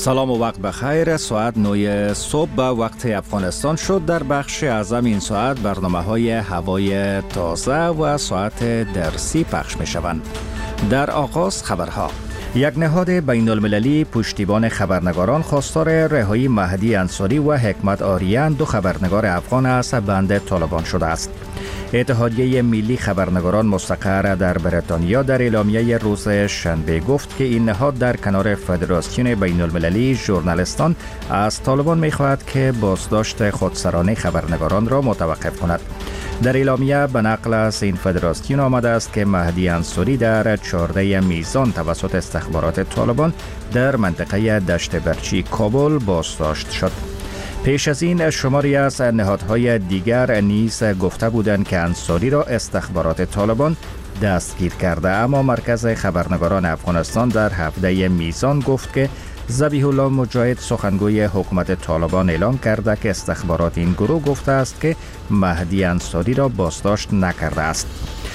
سلام و وقت بخیر. ساعت 9 صبح به وقت افغانستان شد. در بخش اعظم این ساعت برنامه‌های هوای تازه و ساعت درسی پخش می‌شوند. در آغاز خبرها. یک نهاد بین المللی پشتیبان خبرنگاران خواستار رهایی مهدی انصاری و حکمت آریان، دو خبرنگار افغان از بند طالبان شده است. اتحادیه ملی خبرنگاران مستقر در بریتانیا در اعلامیه روز شنبه گفت که این نهاد در کنار فدراسیون بین المللی ژورنالیستان از طالبان می‌خواهد که بازداشت خودسرانه خبرنگاران را متوقف کند. در اعلامیه به نقل از این فدراسیون آمده است که مهدی انصاری در 14 میزان توسط استخبارات طالبان در منطقه دشت برچی کابل بازداشت شد. پیش از این شماری از نهادهای دیگر نیز گفته بودند که انصاری را استخبارات طالبان دستگیر کرده، اما مرکز خبرنگاران افغانستان در 17 میزان گفت که ذبیح الله مجاهد، سخنگوی حکومت طالبان، اعلام کرده که استخبارات این گروه گفته است که مهدی انصاری را بازداشت نکرده است.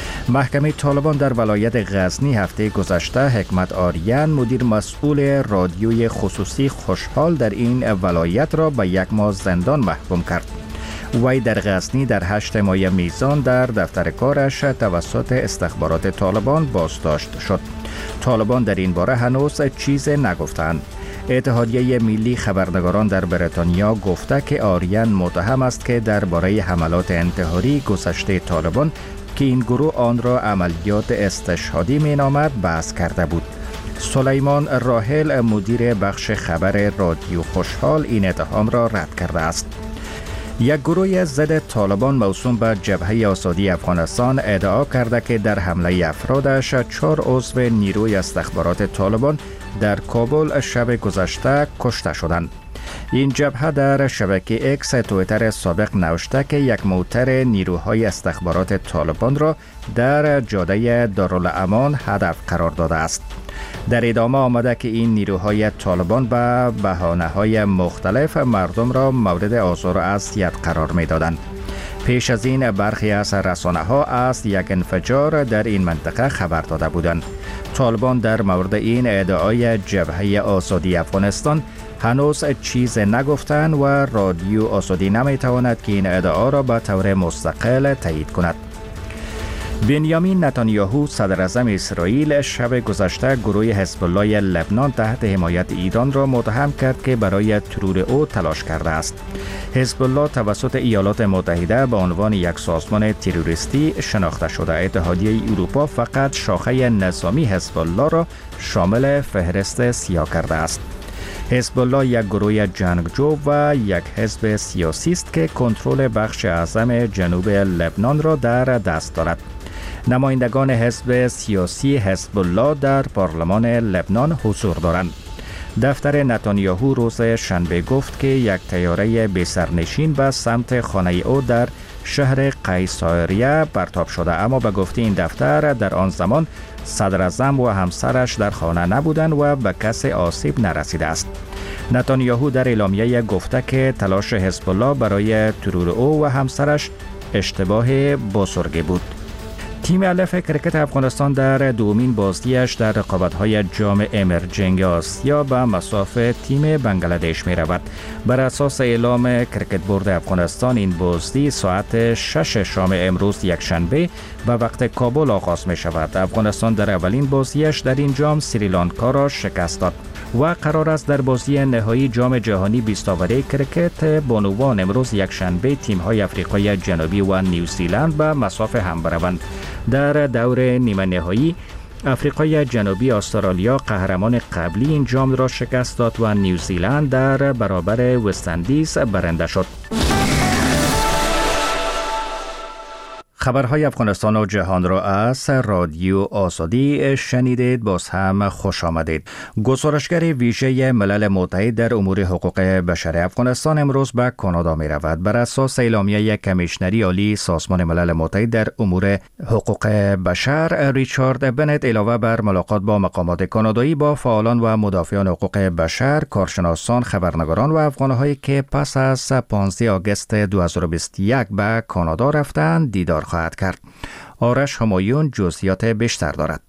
محکمه طالبان در ولایت غزنی هفته گذشته حکمت آریان، مدیر مسئول رادیوی خصوصی خوشحال در این ولایت را به 1 ماه زندان محکوم کرد. وی در غزنی در 8 ماه میزان در دفتر کارش توسط استخبارات طالبان بازداشت شد. طالبان در این باره هنوز چیزی نگفتند. اتحادیه ملی خبرنگاران در بریتانیا گفته که آریان متهم است که درباره حملات انتحاری گذشته طالبان که این گروه آن را عملیات استشهادی مینامد بحث کرده بود. سلیمان راحل، مدیر بخش خبر رادیو خوشحال، این اتهام را رد کرده است. یک گروه ضد طالبان موسوم به جبهه آزادی افغانستان ادعا کرده که در حمله افرادش 4 عضو نیروی استخبارات طالبان در کابل شب گذشته کشته شدند. این جبهه در شبکه اکس تویتر سابق نوشته که یک موتر نیروهای استخبارات طالبان را در جاده دارالامان هدف قرار داده است. در ادامه آمده که این نیروهای طالبان به بهانه‌های مختلف مردم را مورد آزار و اذیت قرار می‌دادند. پیش از این برخی از رسانه‌ها از یک انفجار در این منطقه خبر داده بودند. طالبان در مورد این ادعای جبهه آزادی افغانستان هنوز چیز نگفتند و رادیو آزادی نمی‌تواند که این ادعا را به طور مستقل تایید کند. بنیامین نتانیاهو، صدر اعظم اسرائیل، شب گذشته گروه حزب الله لبنان تحت حمایت ایران را متهم کرد که برای ترور او تلاش کرده است. حزب الله توسط ایالات متحده به عنوان یک سازمان تروریستی شناخته شده. اتحادیه اروپا فقط شاخه نظامی حزب الله را شامل فهرست سیاه کرده است. حزب الله یک گروه جنگجو و یک حزب سیاسی است که کنترل بخش اعظم جنوب لبنان را در دست دارد. نمایندگان حزب سیاسی حزب الله در پارلمان لبنان حضور دارند. دفتر نتانیاهو روز شنبه گفت که یک طیاره بی‌سرنشین به سمت خانه او در شهر قیصریه پرتاب شده، اما به گفته این دفتر در آن زمان صدر اعظم و همسرش در خانه نبودند و به کسی آسیب نرسیده است. نتانیاهو در اعلامیه گفته که تلاش حزب الله برای ترور او و همسرش اشتباه بزرگی بود. تیم الف کرکت افغانستان در دومین بازیش در رقابت‌های جام امرجنگ آسیا به مصاف تیم بنگلادش می رود. بر اساس اعلام کرکت بورد افغانستان این بازی ساعت 6 شام امروز یکشنبه به وقت کابل آغاز می شود. افغانستان در اولین بازیش در این جام سریلانکا را شکست داد و قرار است در بازی نهایی جام جهانی 20 اوره کرکت بانوان امروز یکشنبه تیم‌های آفریقای جنوبی و نیوزیلند به مصاف هم بروند. در دور نیمه نهایی آفریقای جنوبی استرالیا قهرمان قبلی این جام را شکست داد و نیوزیلند در برابر وست‌اندیز برنده شد. خبرهای افغانستان و جهان را از رادیو آزادی شنیدید. باز هم خوش آمدید. گزارشگر ویژه ملل متحد در امور حقوق بشر افغانستان امروز به کانادا می رود. بر اساس اعلامیه کمیشنری عالی سازمان ملل متحد در امور حقوق بشر، ریچارد بنت علاوه بر ملاقات با مقامات کانادایی با فعالان و مدافعان حقوق بشر، کارشناسان، خبرنگاران و افغان‌هایی که پس از 15 آگوست 2021 به کانادا رفتند دیدار خواهد کرد. آرش همایون جزئیات بیشتر دارد.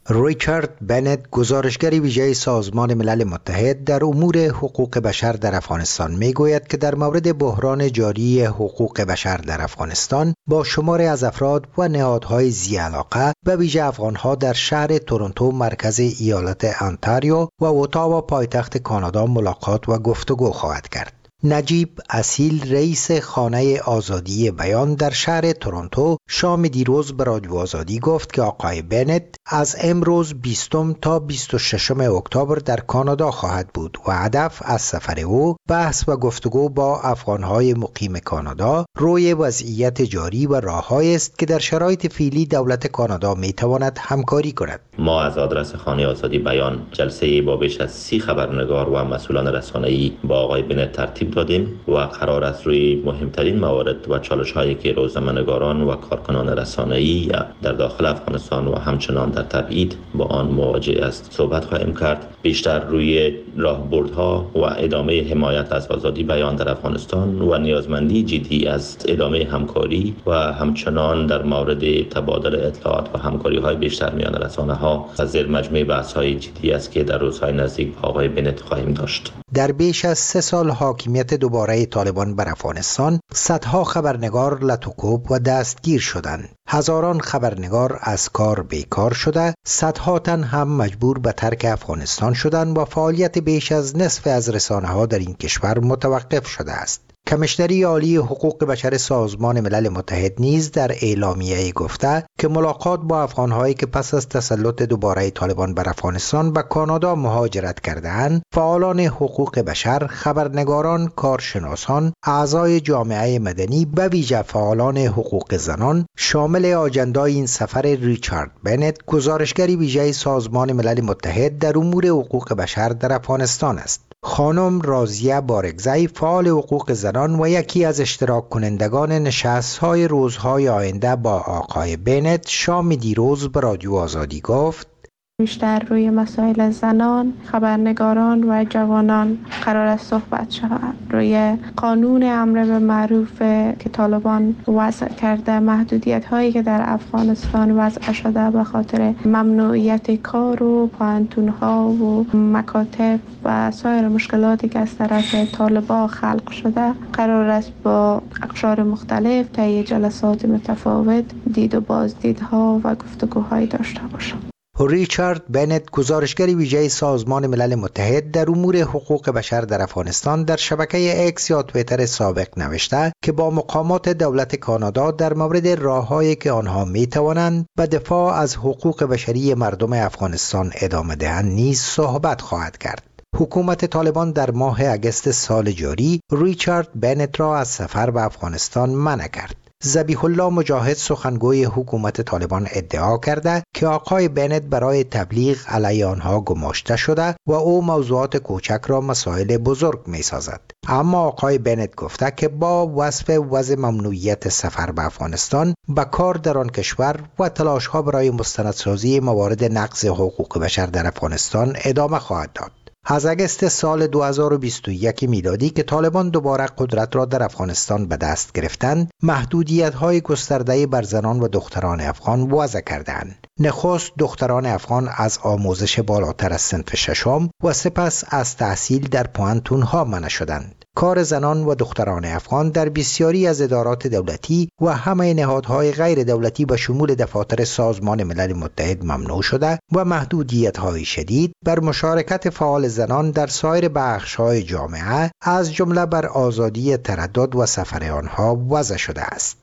ریچارد بنت، گزارشگر ویژه سازمان ملل متحد در امور حقوق بشر در افغانستان میگوید که در مورد بحران جاری حقوق بشر در افغانستان با شماری از افراد و نهادهای ذی علاقه به ویژه افغانها در شهر تورنتو مرکز ایالت انتاریو و اتاوا پایتخت کانادا ملاقات و گفتگو خواهد کرد. نجیب اصیل، رئیس خانه آزادی بیان در شهر تورنتو، شام دیروز به رادیو آزادی گفت که آقای بنت از امروز 20 تا 26 اکتبر در کانادا خواهد بود و هدف از سفر او بحث و گفتگو با افغانهای مقیم کانادا روی وضعیت جاری و راه‌هایی است که در شرایط فعلی دولت کانادا میتواند همکاری کند. ما از آدرس خانه آزادی بیان جلسه با بیش از 30 خبرنگار و مسئولان رسانه‌ای با آقای بنت ترتیب دادیم و قرار است روی مهمترین موارد و چالش‌هایی که روزنامه‌نگاران و کارکنان رسانه‌ای در داخل افغانستان و همچنان در تبعید با آن مواجه است صحبت خواهیم کرد. بیشتر روی راهبردها و ادامه حمایت از آزادی بیان در افغانستان و نیازمندی جدی از ادامه همکاری و همچنان در مورد تبادل اطلاعات و همکاری‌های بیشتر میان رسانه‌ها از زیر مجموعه بحث‌های جدی است که در روزهای نزدیک با آقای بنت خواهیم داشت. در بیش از 3 سال حاکمیت دوباره طالبان بر افغانستان، صدها خبرنگار لطوکوب و دستگیر شدند. هزاران خبرنگار از کار بیکار شده، صدها تن هم مجبور به ترک افغانستان شدند و فعالیت بیش از نصف از رسانه‌ها در این کشور متوقف شده است. کمیشنری عالی حقوق بشر سازمان ملل متحد نیز در اعلامیه‌ای گفته که ملاقات با افغان‌هایی که پس از تسلط دوباره طالبان بر افغانستان به کانادا مهاجرت کرده‌اند، فعالان حقوق بشر، خبرنگاران، کارشناسان، اعضای جامعه مدنی به ویژه فعالان حقوق زنان شامل آجندای این سفر ریچارد بنت، گزارشگری ویژه سازمان ملل متحد در امور حقوق بشر در افغانستان است. خانم رازیه بارگزی، فعال حقوق زنان و یکی از اشتراک کنندگان نشست‌های روزهای آینده با آقای بنت، شام دیروز به رادیو آزادی گفت: بیشتر روی مسائل زنان، خبرنگاران و جوانان قرار است صحبت شود. روی قانون امر به معروف که طالبان وضع کرده، محدودیت هایی که در افغانستان وضع شده به خاطر ممنوعیت کار و پانتون ها و مکاتب و سایر مشکلاتی که از طرف طالبان خلق شده، قرار است با اقشار مختلف طی جلسات متفاوت دید و بازدیدها و گفتگوهای داشته باشند. ریچارد بنت، گزارشگر ویژه سازمان ملل متحد در امور حقوق بشر در افغانستان، در شبکه اکس یا توییتر سابق نوشته که با مقامات دولت کانادا در مورد راه‌هایی که آنها می‌توانند به دفاع از حقوق بشری مردم افغانستان ادامه دهند نیز صحبت خواهد کرد. حکومت طالبان در ماه اگست سال جاری ریچارد بنت را از سفر به افغانستان منع کرد. ذبیح الله مجاهد، سخنگوی حکومت طالبان، ادعا کرده که آقای بنت برای تبلیغ علیه آنها گماشته شده و او موضوعات کوچک را مسائل بزرگ می سازد. اما آقای بنت گفته که با وصف وضع ممنوعیت سفر به افغانستان به کار در آن کشور و تلاش‌ها برای مستندسازی موارد نقض حقوق بشر در افغانستان ادامه خواهد داد. از اگست سال 2021 میلادی که طالبان دوباره قدرت را در افغانستان به دست گرفتند، محدودیت‌های گسترده بر زنان و دختران افغان وضع کردند. نخست دختران افغان از آموزش بالاتر از صنف ششم و سپس از تحصیل در پوانتون‌ها منع شدند. کار زنان و دختران افغان در بسیاری از ادارات دولتی و همه نهادهای غیر دولتی به شمول دفاتر سازمان ملل متحد ممنوع شده و محدودیت‌های شدید بر مشارکت فعال زنان در سایر بخش‌های جامعه از جمله بر آزادی تردد و سفر آنها وضع شده است.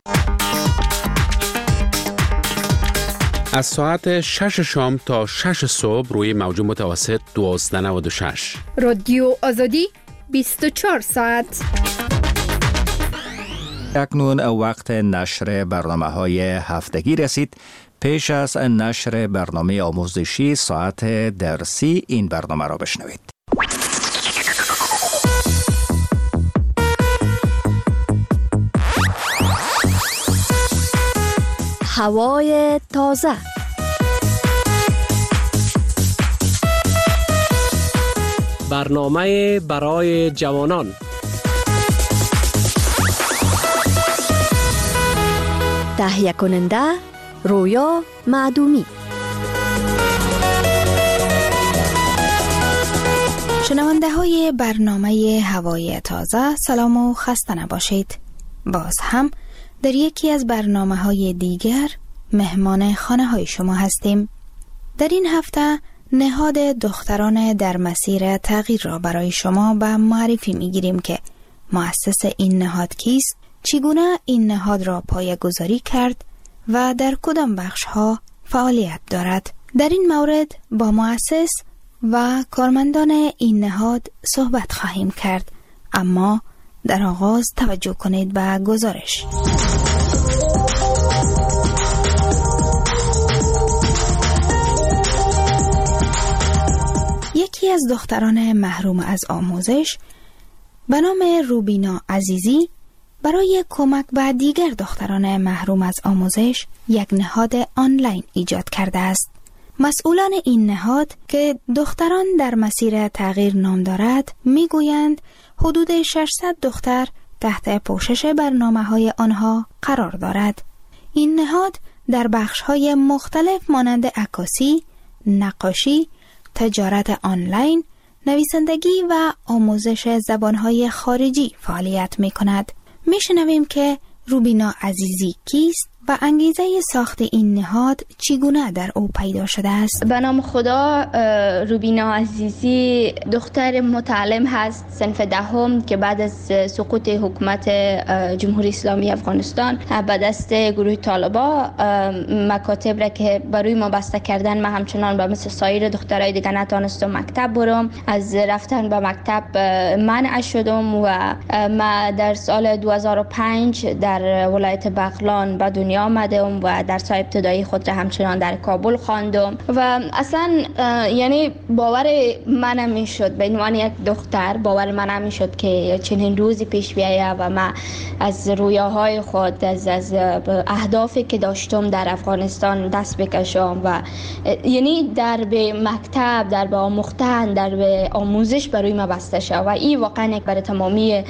از ساعت 6 شام تا 6 صبح روی موج متوسط 1296 رادیو آزادی 24 ساعت. اکنون وقت نشر برنامه‌های هفتگی رسید. پیش از نشر برنامه آموزشی ساعت درسی این برنامه را بشنوید. هوای تازه. برنامه برای جوانان. تهیه کننده رویا معدومی. شنونده های برنامه هوای تازه، سلام و خسته نباشید. باز هم در یکی از برنامه های دیگر مهمان خانه های شما هستیم. در این هفته نهاد دختران در مسیر تغییر را برای شما به معرفی می گیریم که مؤسس این نهاد کیست، چگونه این نهاد را پایه‌گذاری کرد و در کدام بخش ها فعالیت دارد. در این مورد با مؤسس و کارمندان این نهاد صحبت خواهیم کرد، اما در آغاز توجه کنید به گزارش. یکی از دختران محروم از آموزش به نام روبینا عزیزی برای کمک به دیگر دختران محروم از آموزش یک نهاد آنلاین ایجاد کرده است. مسئولان این نهاد که دختران در مسیر تغییر نام دارد میگویند حدود 600 دختر تحت پوشش برنامه‌های آنها قرار دارد. این نهاد در بخش‌های مختلف مانند عکاسی، نقاشی، تجارت آنلاین، نویسندگی و آموزش زبان‌های خارجی فعالیت می‌کند. می‌شنویم که روبینا عزیزی کیست و انگیزه ساخت این نهاد چگونه در او پیدا شده است؟ به نام خدا، روبینا عزیزی دختر متعلم هست صنف دهم که بعد از سقوط حکومت جمهوری اسلامی افغانستان به دست گروه طالبا مکاتب را که برای ما بسته کردن، من همچنان به مثل سایر دخترای دیگه نتونستم مکتب برم. از رفتن به مکتب منع شدم و ما در سال 2005 در ولایت بغلان به دنیا آمدم و درس‌های ابتدایی خود را همچنان در کابل خواندم و اصلا یعنی باور من نمی‌شد، به عنوان یک دختر باور من نمی‌شد که چنین روزی پیش بیاید و من از رویاهای خود، از اهدافی که داشتم در افغانستان دست بکشم و یعنی در به مکتب، در به آموختن، در به آموزش برای من بسته شد و این واقعا یک برای تمامی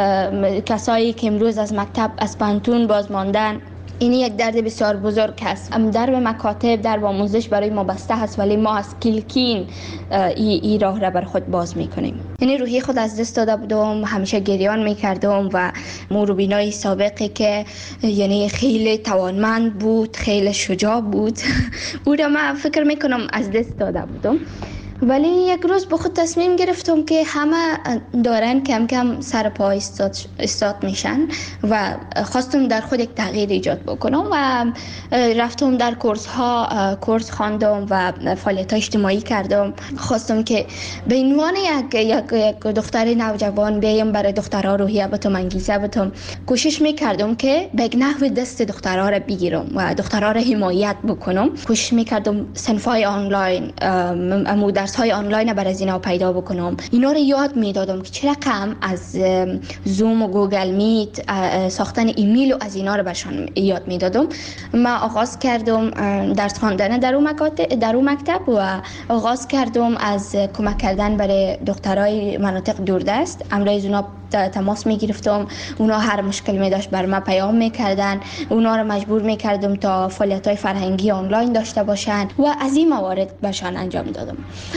کسایی که امروز از مکتب از پانتون باز ماندن، این یک درد بسیار بزرگ است. در به مکاتب، در به آموزش برای ما بسته هست، ولی ما از کلکین این راه را بر خود باز میکنیم. یعنی روحی خود از دست داده بودم، همیشه گریان میکردم و روبینای سابقی که یعنی خیلی توانمند بود، خیلی شجاع بود او را من فکر میکنم از دست داده بودم. ولی یک روز به خود تصمیم گرفتم که همه دارن کم کم سر پا استاد میشن و خواستم در خود یک تغییر ایجاد بکنم و رفتم در کورس خواندم و فعالیت اجتماعی کردم. خواستم که به عنوان یک دختر نوجوان بیایم برای دخترها روحیه بتم، انگیزه بتم. کوشش میکردم که به نحو دست دخترها را بگیرم و دخترها را حمایت بکنم. کوشش میکردم صنفای آنلاین، های آنلاین برای اینا پیدا بکنم. اینا رو یاد میدادم که چه رقم از زوم و گوگل میت، ساختن ایمیل و از اینا رو بهشون یاد میدادم. من آغاز کردم درس خواندن در اون مکتب و آغاز کردم از کمک کردن برای دخترای مناطق دوردست. امروز اونا تماس میگرفتم، اونا هر مشکل می داشت بر من پیام میکردن، اونا رو مجبور میکردم تا فعالیت‌های فرهنگی آنلاین داشته باشن و از این موارد بهشان انجام دادم.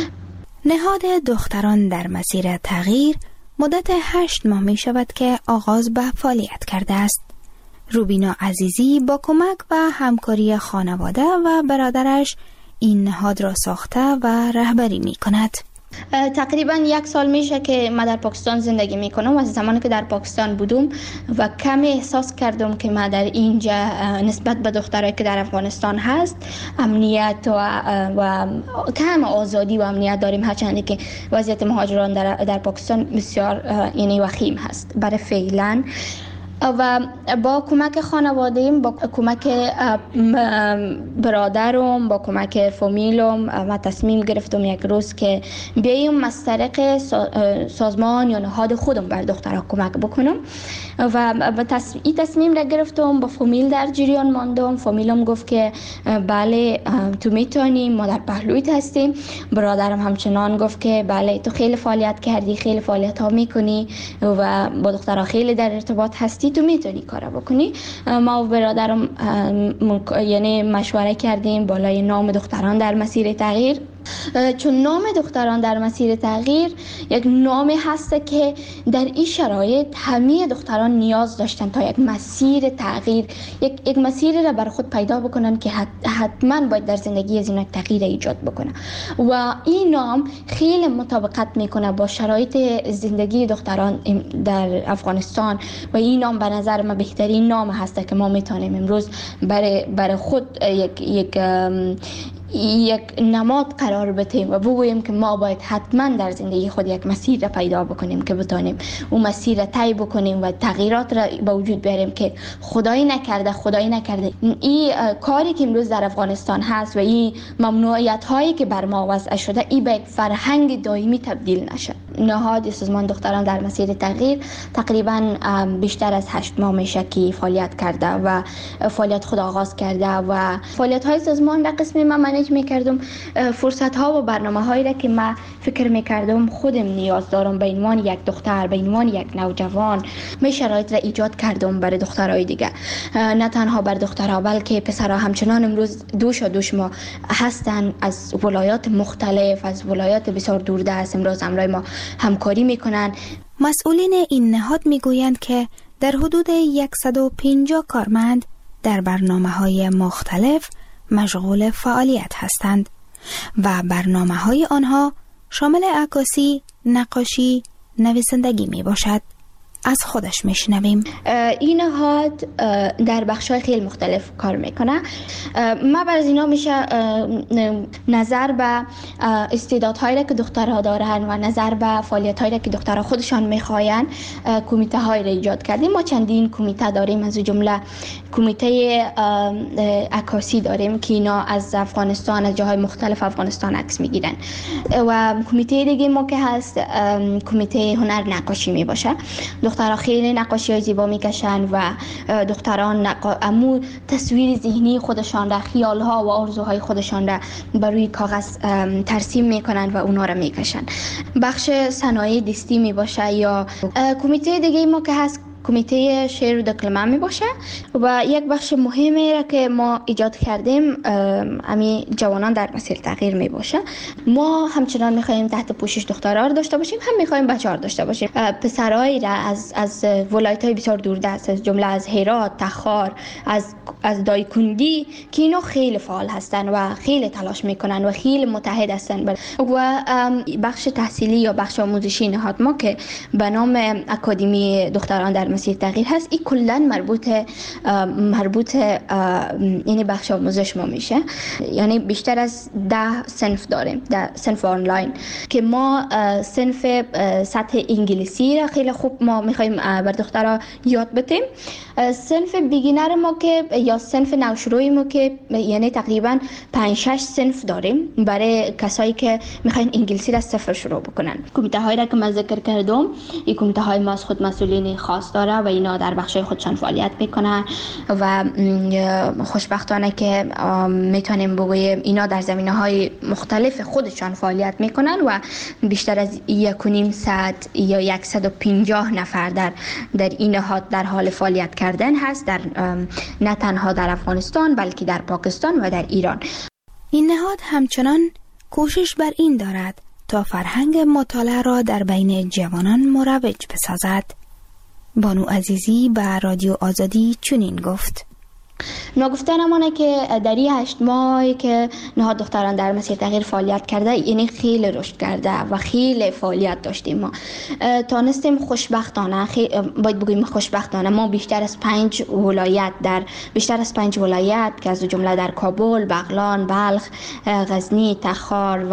نهاد دختران در مسیر تغییر مدت 8 ماه می شود که آغاز به فعالیت کرده است. روبینا عزیزی با کمک و همکاری خانواده و برادرش این نهاد را ساخته و رهبری می کند. تقریبا 1 سال میشه که من در پاکستان زندگی میکنم و از زمانی که در پاکستان بودم و کمی احساس کردم که من در اینجا نسبت به دخترایی که در افغانستان هست امنیت و کم آزادی و امنیت داریم، هرچند که وضعیت مهاجران در پاکستان بسیار یعنی وخیم هست برای فعلا. و با کمک خانواده‌ام، با کمک برادرم، با کمک فامیلم من تصمیم گرفتم یک روز که بیایم از طریق سازمان یا نهاد خودم بر دخترها کمک بکنم و این تصمیم را گرفتم. با فامیل در جریان ماندم. فامیلم گفت که بله تو میتونی، ما در پهلویت هستیم. برادرم همچنان گفت که بله تو خیلی فعالیت کردی، خیلی فعالیت ها میکنی و با دخترها خیلی در ارتباط هستی، تو میتونی کارا بکنی. ما و برادرم یعنی مشوره کردیم بالای نام دختران در مسیر تغییر چون نام دختران در مسیر تغییر یک نامی هست که در این شرایط همه دختران نیاز داشتن تا یک مسیر تغییر، یک مسیری را بر خود پیدا بکنن که حتما باید در زندگی از اینا تغییر ایجاد بکنه و این نام خیلی مطابقت میکنه با شرایط زندگی دختران در افغانستان و این نام به نظر من بهترین نام هست که ما میتونیم امروز برای خود یک نماد قرار بدیم و بگوییم که ما باید حتما در زندگی خود یک مسیر را پیدا بکنیم که بتونیم اون مسیر را طی بکنیم و تغییرات را به وجود بیاریم که خدایی نکرده این کاری که امروز در افغانستان هست و این ممنوعیت هایی که بر ما وضع شده این به یک فرهنگ دائمی تبدیل نشه. نهاد سازمان دختران در مسیر تغییر تقریبا بیشتر از 8 ماه میشه که فعالیت کرده و فعالیت خود آغاز کرده و فعالیت های سازمان در قسم من منیج میکردم فرصت ها و برنامه هایی را که من فکر میکردم خودم نیاز دارم به عنوان یک دختر، به عنوان یک نوجوان می شرایط را ایجاد کردم برای دخترای دیگه، نه تنها بر دخترها بلکه پسرها همچنان امروز دوش ما هستن از ولایات مختلف، از ولایات بسیار دوردست امروز همراه ما همکاری میکنن. مسئولین این نهاد میگویند که در حدود 150 کارمند در برنامه‌های مختلف مشغول فعالیت هستند و برنامه‌های آنها شامل عکاسی، نقاشی، نویسندگی می باشد. از خودش میشنویم. این نهاد در بخش‌های خیلی مختلف کار میکنه. ما بر از اینا میشه نظر به استعدادهایی که دخترها دارن و نظر به فعالیت‌هایی که دخترها خودشان میخواین کمیته های را ایجاد کردیم. ما چندین کمیته داریم، از جمله کمیته عکاسی داریم که اینا از افغانستان، از جاهای مختلف افغانستان عکس میگیرن و کمیته دیگه ما که هست کمیته هنر نقاشی میباشه. دخترها خیلی نقاشی های زیبا میکشن و دختران امو تصویر ذهنی خودشان را، خیال ها و آرزوهای خودشان را بر روی کاغذ ترسیم میکنن و اونا را میکشن. بخش صنایع دستی میباشه یا کمیته دیگه ما که هست کمیته شعر و دکلمه می باشه و یک بخش مهمی را که ما ایجاد کردیم امی جوانان در مسیر تغییر می باشه. ما همچنان می خواهیم تحت پوشش دخترها را داشته باشیم، هم می خواهیم بچه‌ها را داشته باشیم. پسرایی را از ولایت‌های بسیار دوردست از جمله از هرات، تخار، از دایکندی که اینا خیلی فعال هستن و خیلی تلاش میکنن و خیلی متحد هستن و بخش تحصیلی یا بخش آموزشی نهاد ما که به نام اکادمی دختران در مسیر تغییر هست، این کلا مربوط یعنی بخش آموزش ما میشه. یعنی بیشتر از 10 صنف داریم، 10 صنف آنلاین که ما صنف سطح انگلیسی را خیلی خوب ما میخوایم بر دخترها یاد بدیم. صنف بیگینر ما که یا صنف نوشروعی ما که یعنی تقریبا 5-6 صنف داریم برای کسایی که میخواین انگلیسی را صفر شروع بکنن. کمیته هایی را که من ذکر کردم، این کمیته های ما از خود مسئولین خاص داره و اینا در بخش خودشان فعالیت میکنن و خوشبختانه که میتونیم بگویم اینا در زمینه‌های مختلف خودشان فعالیت میکنن و بیشتر از 1.5 یا 150 نفر در این نهاد در حال فعالیت کردن هست، در نه تنها در افغانستان بلکه در پاکستان و در ایران. این نهاد همچنان کوشش بر این دارد تا فرهنگ مطالعه را در بین جوانان مروج بسازد. بانو عزیزی به رادیو آزادی چنین گفت: نگفتنمونه که در این 8 ماهی که نهاد دختران در مسیر تغییر فعالیت کرده، یعنی خیلی رشد کرده و خیلی فعالیت داشتیم. ما تانستیم خوشبختانه، باید بگویم خوشبختانه، ما بیشتر از 5 ولایت که از جمله در کابل، بغلان، بلخ، غزنی، تخار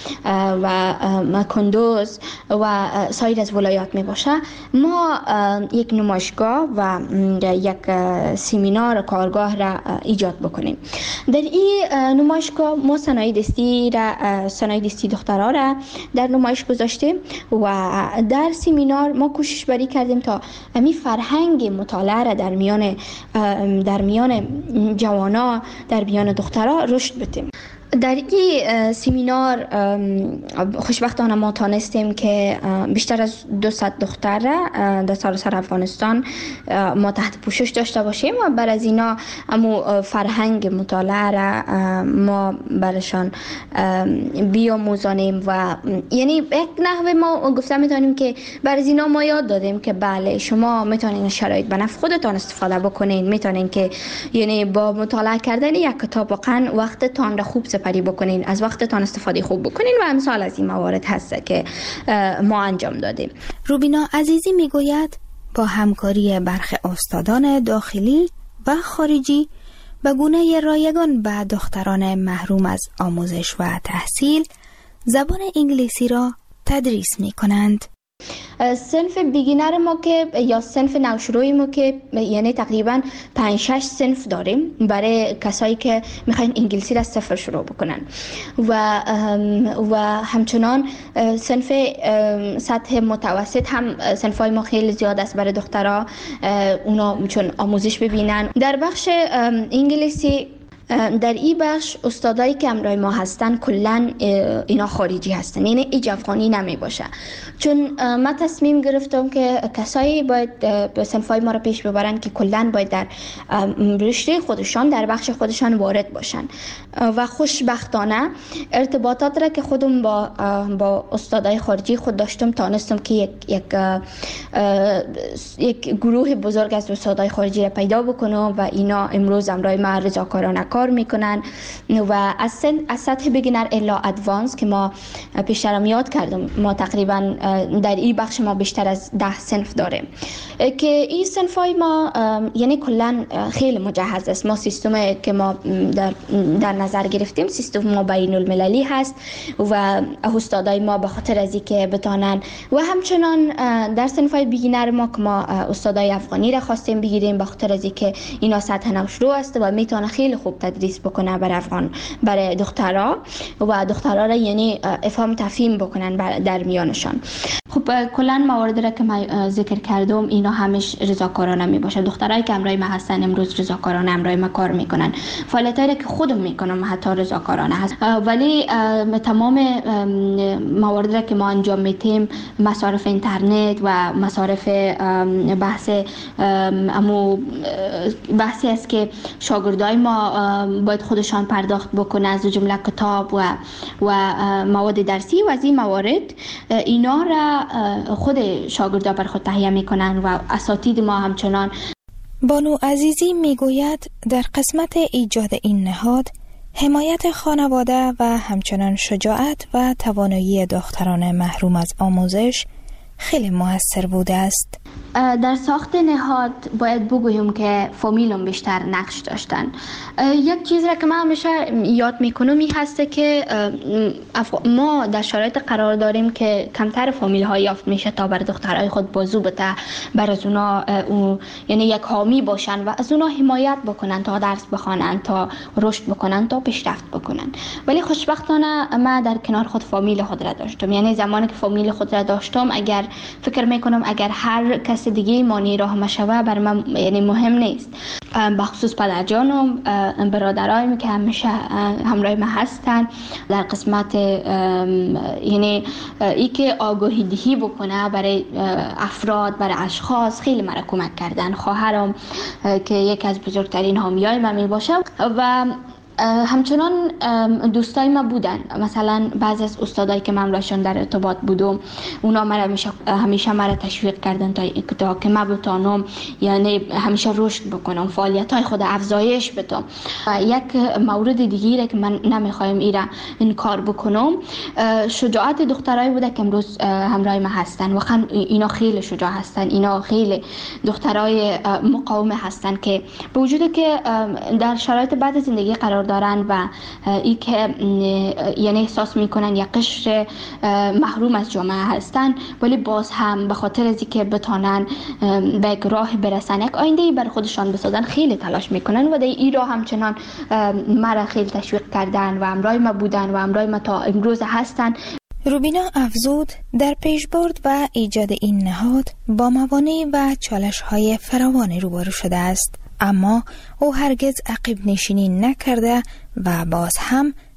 و کندوز و سایر از ولایات می باشه، ما یک نمایشگاه و یک سمینار کارگاه را ایجاد بکنیم. در این نمایشگاه ما صنایع دستی دخترها را در نمایش گذاشتیم و در سمینار ما کوشش بری کردیم تا همین فرهنگ مطالعه را در میان جوانا، در میان دخترها رشد بدیم. در این سمینار خوشبختانه ما تانستیم که بیشتر از 200 دختر در سراسر افغانستان ما تحت پوشش داشته باشیم و بر از اینا امو فرهنگ مطالعه را ما برشان بیاموزانیم و یعنی یک نحوه ما گفته میتونیم که بر از اینا ما یاد دادیم که بله شما میتونین شرایط به نفع خودتان استفاده بکنین، میتونین که یعنی با مطالعه کردن یک کتاب واقعا وقتتان را خوب سپری بکنین، از وقتتان استفاده خوب بکنین و امثال از این موارد هست که ما انجام دادیم. روبینا عزیزی میگوید با همکاری برخی استادان داخلی و خارجی به گونه رایگان به دختران محروم از آموزش و تحصیل زبان انگلیسی را تدریس می کنند. صنف بیگینر ما که یا صنف نوشروی ما که یعنی تقریبا 5-6 صنف داریم برای کسایی که میخواین انگلیسی را صفر شروع بکنن و همچنان صنف سطح متوسط هم صنفای ما خیلی زیاد است برای دخترها، اونا چون آموزش ببینن. در بخش انگلیسی در این بخش استادایی که همراه ما هستن کلن اینا خارجی هستن، یعنی ایج افغانی نمی باشه، چون ما تصمیم گرفتم که کسایی باید به صنفای ما را پیش ببرن که کلن باید در رشته خودشان در بخش خودشان وارد باشن و خوشبختانه ارتباطات را که خودم با استادای خارجی خود داشتم تانستم که یک گروه بزرگ از استادای خارجی را پیدا بکنم و اینا امروز همراه ما رضاکارانه کار میکنن و از سطح بگینر الا ادوانس که ما پیشترم یاد کردم ما تقریبا در این بخش ما بیشتر از 10 صنف داریم که این صنفای ما یعنی کلا خیلی مجهز است. ما سیستم که ما در نظر گرفتیم سیستم ما بین المللی هست و استادای ما به خاطر از اینکه بتانن و همچنان در صنفای بیگینر ما که ما استادای افغانی را خواستیم بگیریم به خاطر از اینکه اینا سطح نوشرو است و میتونه خیلی خوب تدریس بکنه برای دخترها و دخترها را یعنی افهام تفهیم بکنن در میانشان. خب کلا مواردی را که من ذکر کردم اینا همش رضاکارانه می باشه. دخترایی که همراه ما هستن امروز رضاکارانه همراه ما کار میکنن. فعالیتایی که خودم میکنم حتی رضاکارانه هست، ولی تمام مواردی را که ما انجام میدیم مصارف اینترنت و مصارف بحثی است که شاگردای ما باید خودشان پرداخت بکنه از جمله کتاب و مواد درسی و از این موارد اینا را خود شاگردا بر خود تهیه میکنن و اساتید ما همچنان. بانو عزیزی میگوید در قسمت ایجاد این نهاد حمایت خانواده و همچنان شجاعت و توانایی دختران محروم از آموزش خیلی موثر بوده است. در ساخت نهاد باید بگویم که فامیلم بیشتر نقش داشتن. یک چیز را که من همیشه یاد میکنم این هسته که ما در شرایط قرار داریم که کمتر فامیل ها یافت میشه تا بر دخترای خود بازو بده، بر از اونا یعنی یک حامی باشن و از اونا حمایت بکنن تا درس بخوانن، تا رشد بکنن، تا پیشرفت بکنن. ولی خوشبختانه من در کنار خود فامیل خود را داشتم، یعنی زمانی که فامیل خود را داشتم اگر فکر میکنم اگر هر کس دیگه مانی راه مشوه بر من یعنی مهم نیست. بخصوص پدرجانم، برادرایم که همیشه همراه من هستن در قسمت یعنی ای که آگاهی دهی بکنه برای افراد، برای اشخاص خیلی مرا کمک کردن. خواهرم که یکی از بزرگترین حامیای من می باشه و همچنان دوستای ما بودن. مثلا بعضی از استادایی که من راشون در ارتباط بودم اونا همیشه مرا تشویق کردن تا که من بتونم یعنی همیشه رشد بکنم، فعالیت‌های خود افزایش بدم. یک مورد دیگه که من نمیخوایم این کار بکنم شجاعت دخترای بوده که امروز همراه ما هستن. واقعا اینا خیلی شجاع هستن، اینا خیلی دخترای مقاوم هستن که به وجود که در شرایط بعد زندگی قرار دارن و ای که یعنی احساس میکنن یک قشر محروم از جامعه هستن، ولی باز هم به خاطر از اینکه بتونن به یک راه برسن، یک آینده بر خودشان بسازن خیلی تلاش میکنن و در این راه همچنان مرا خیلی تشویق کردن و همراه ما بودن و همراه ما تا امروز هستن. روبینا افزود در پیشبرد و ایجاد این نهاد با موانع و چالش‌های فراوانی روبرو شده است، اما او هرگز عقب نشینی نکرده و باز هم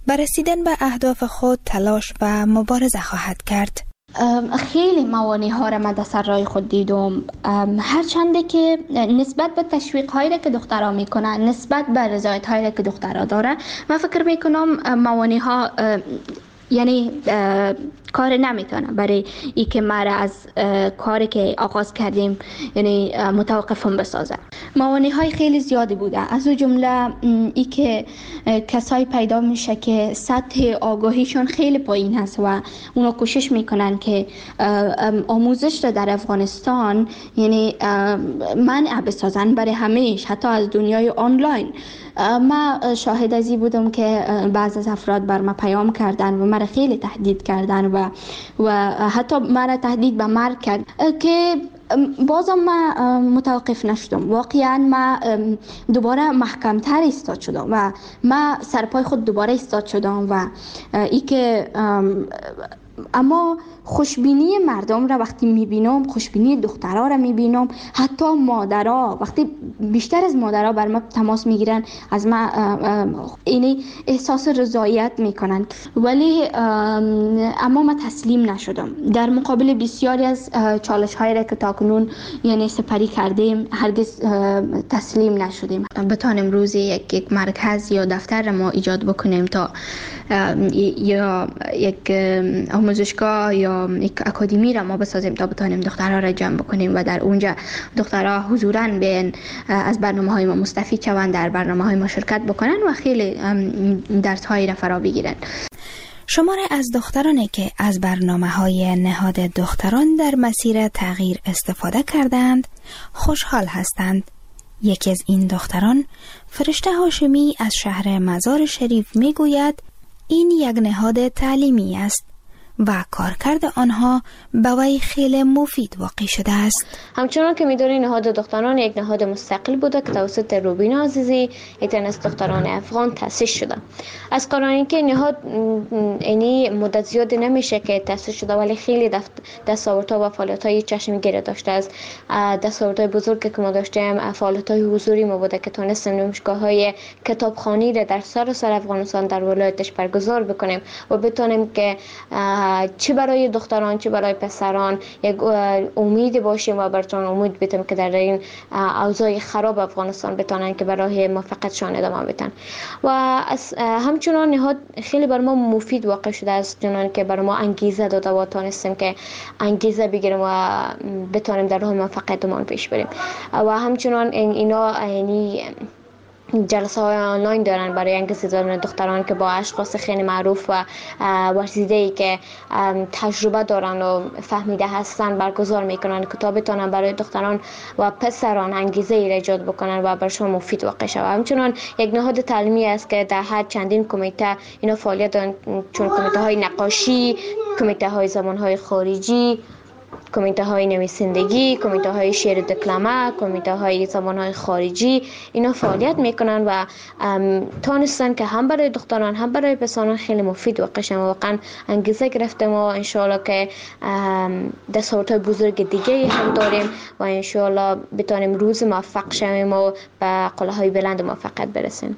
بر رسیدن به اهداف خود تلاش و مبارزه خواهد کرد. خیلی موانع ها را من در سر راه خود دیدم، هرچنده که نسبت به تشویق هایی که دخترها میکنن، نسبت به رضایت هایی که دخترها داره، من فکر میکنم موانع ها یعنی کار نمیتونه برای ای که ما را از کاری که آغاز کردیم یعنی متوقفم بسازه. موانع های خیلی زیادی بوده، از اون جمله ای که کسایی پیدا میشه که سطح آگاهیشون خیلی پایین هست و اونا کوشش میکنن که آموزش را در افغانستان یعنی منع بسازن برای همیشه، حتی از دنیای آنلاین. ما شاهد ازی بودم که بعض از افراد بر ما پیام کردن و مرا خیلی تهدید کردن و حتی مرا تهدید به مرگ کرد که بازم ما متوقف نشدم. واقعا ما دوباره محکمتر ایستاد شدم و ما سرپای خود دوباره ایستاد شدم و ای که اما خوشبینی مردم را وقتی میبینم، خوشبینی دخترها را میبینم، حتی مادرها وقتی بیشتر از مادرها بر ما تماس میگیرن، از ما اینی احساس رضایت میکنن. ولی اما ما تسلیم نشدم. در مقابل بسیاری از چالش هایی را که تاکنون یعنی سپری کردیم هرگز تسلیم نشدیم. بتانیم روزی یک مرکز یا دفتر ما ایجاد بکنیم تا یا یک آموزشگاه یا یک اکادمی را ما بسازیم تا بتانیم دخترها را جمع بکنیم و در اونجا دخترها حضوراً بیان از برنامه‌های ما مستفید شوند، در برنامه‌های ما شرکت بکنن و خیلی درس‌هایی را فرا بگیرن. شماری از دخترانی که از برنامه‌های نهاد دختران در مسیر تغییر استفاده کردند خوشحال هستند. یکی از این دختران، فرشته هاشمی از شهر مزار شریف میگوید این یک نهاد تعلیمی است و کارکرد آنها به وی خیلی مفید واقع شده است. همچنان که می‌دونید نهاد دختران یک نهاد مستقل بوده که توسط روبینا عزیزی یک از دختران افغان تأسیس شده. از قراری که نهاد اینی مدت زیادی نمیشه که تأسیس شده ولی خیلی دستاوردها و فعالیت‌های چشمگیر داشته است. دستاوردهای بزرگی که ما داشتیم فعالیت‌های حضوری ما بوده که تونستیم نمایشگاه‌های کتابخوانی را در سراسر افغانستان در ولایتش برگزار بکنیم و بتونیم که چه برای دختران چه برای پسران یک امید باشیم و براتون امید بدیم که در این اوضاع خراب افغانستان بتونن که برای موفقیتشان ادامه بدن. و همچنان نهاد خیلی بر ما مفید واقع شده است، چون که بر ما انگیزه داده و تونستیم که انگیزه بگیریم و بتونیم در راه موفقیتمون پیش بریم. و همچنان اینا یعنی جلسه های آنلاین دارن برای انگیزه دادن دختران که با اشخاص خیلی معروف و ورزیده‌ای که تجربه دارن و فهمیده هستن برگزار میکنن که تا بتونن برای دختران و پسران انگیزه ای ایجاد بکنن و برشون مفید واقع شود. همچنان یک نهاد تعلیمی است که در هر چندین کمیته اینا فعالیت دارن، چون کمیته های نقاشی، کمیته های زبان های خارجی، کمیته های نویسندگی، کمیته های شعر دکلمه، کمیته های زبان های خارجی، اینا فعالیت میکنن و تونستن که هم برای دختران هم برای پسران خیلی مفید واقع شن. واقعا انگیزه گرفتیم و انشاءالله که دستاوردهای بزرگ دیگه هم داریم و انشاءالله بتونیم روز موفق شویم و به قله‌های بلند موفقیت برسیم.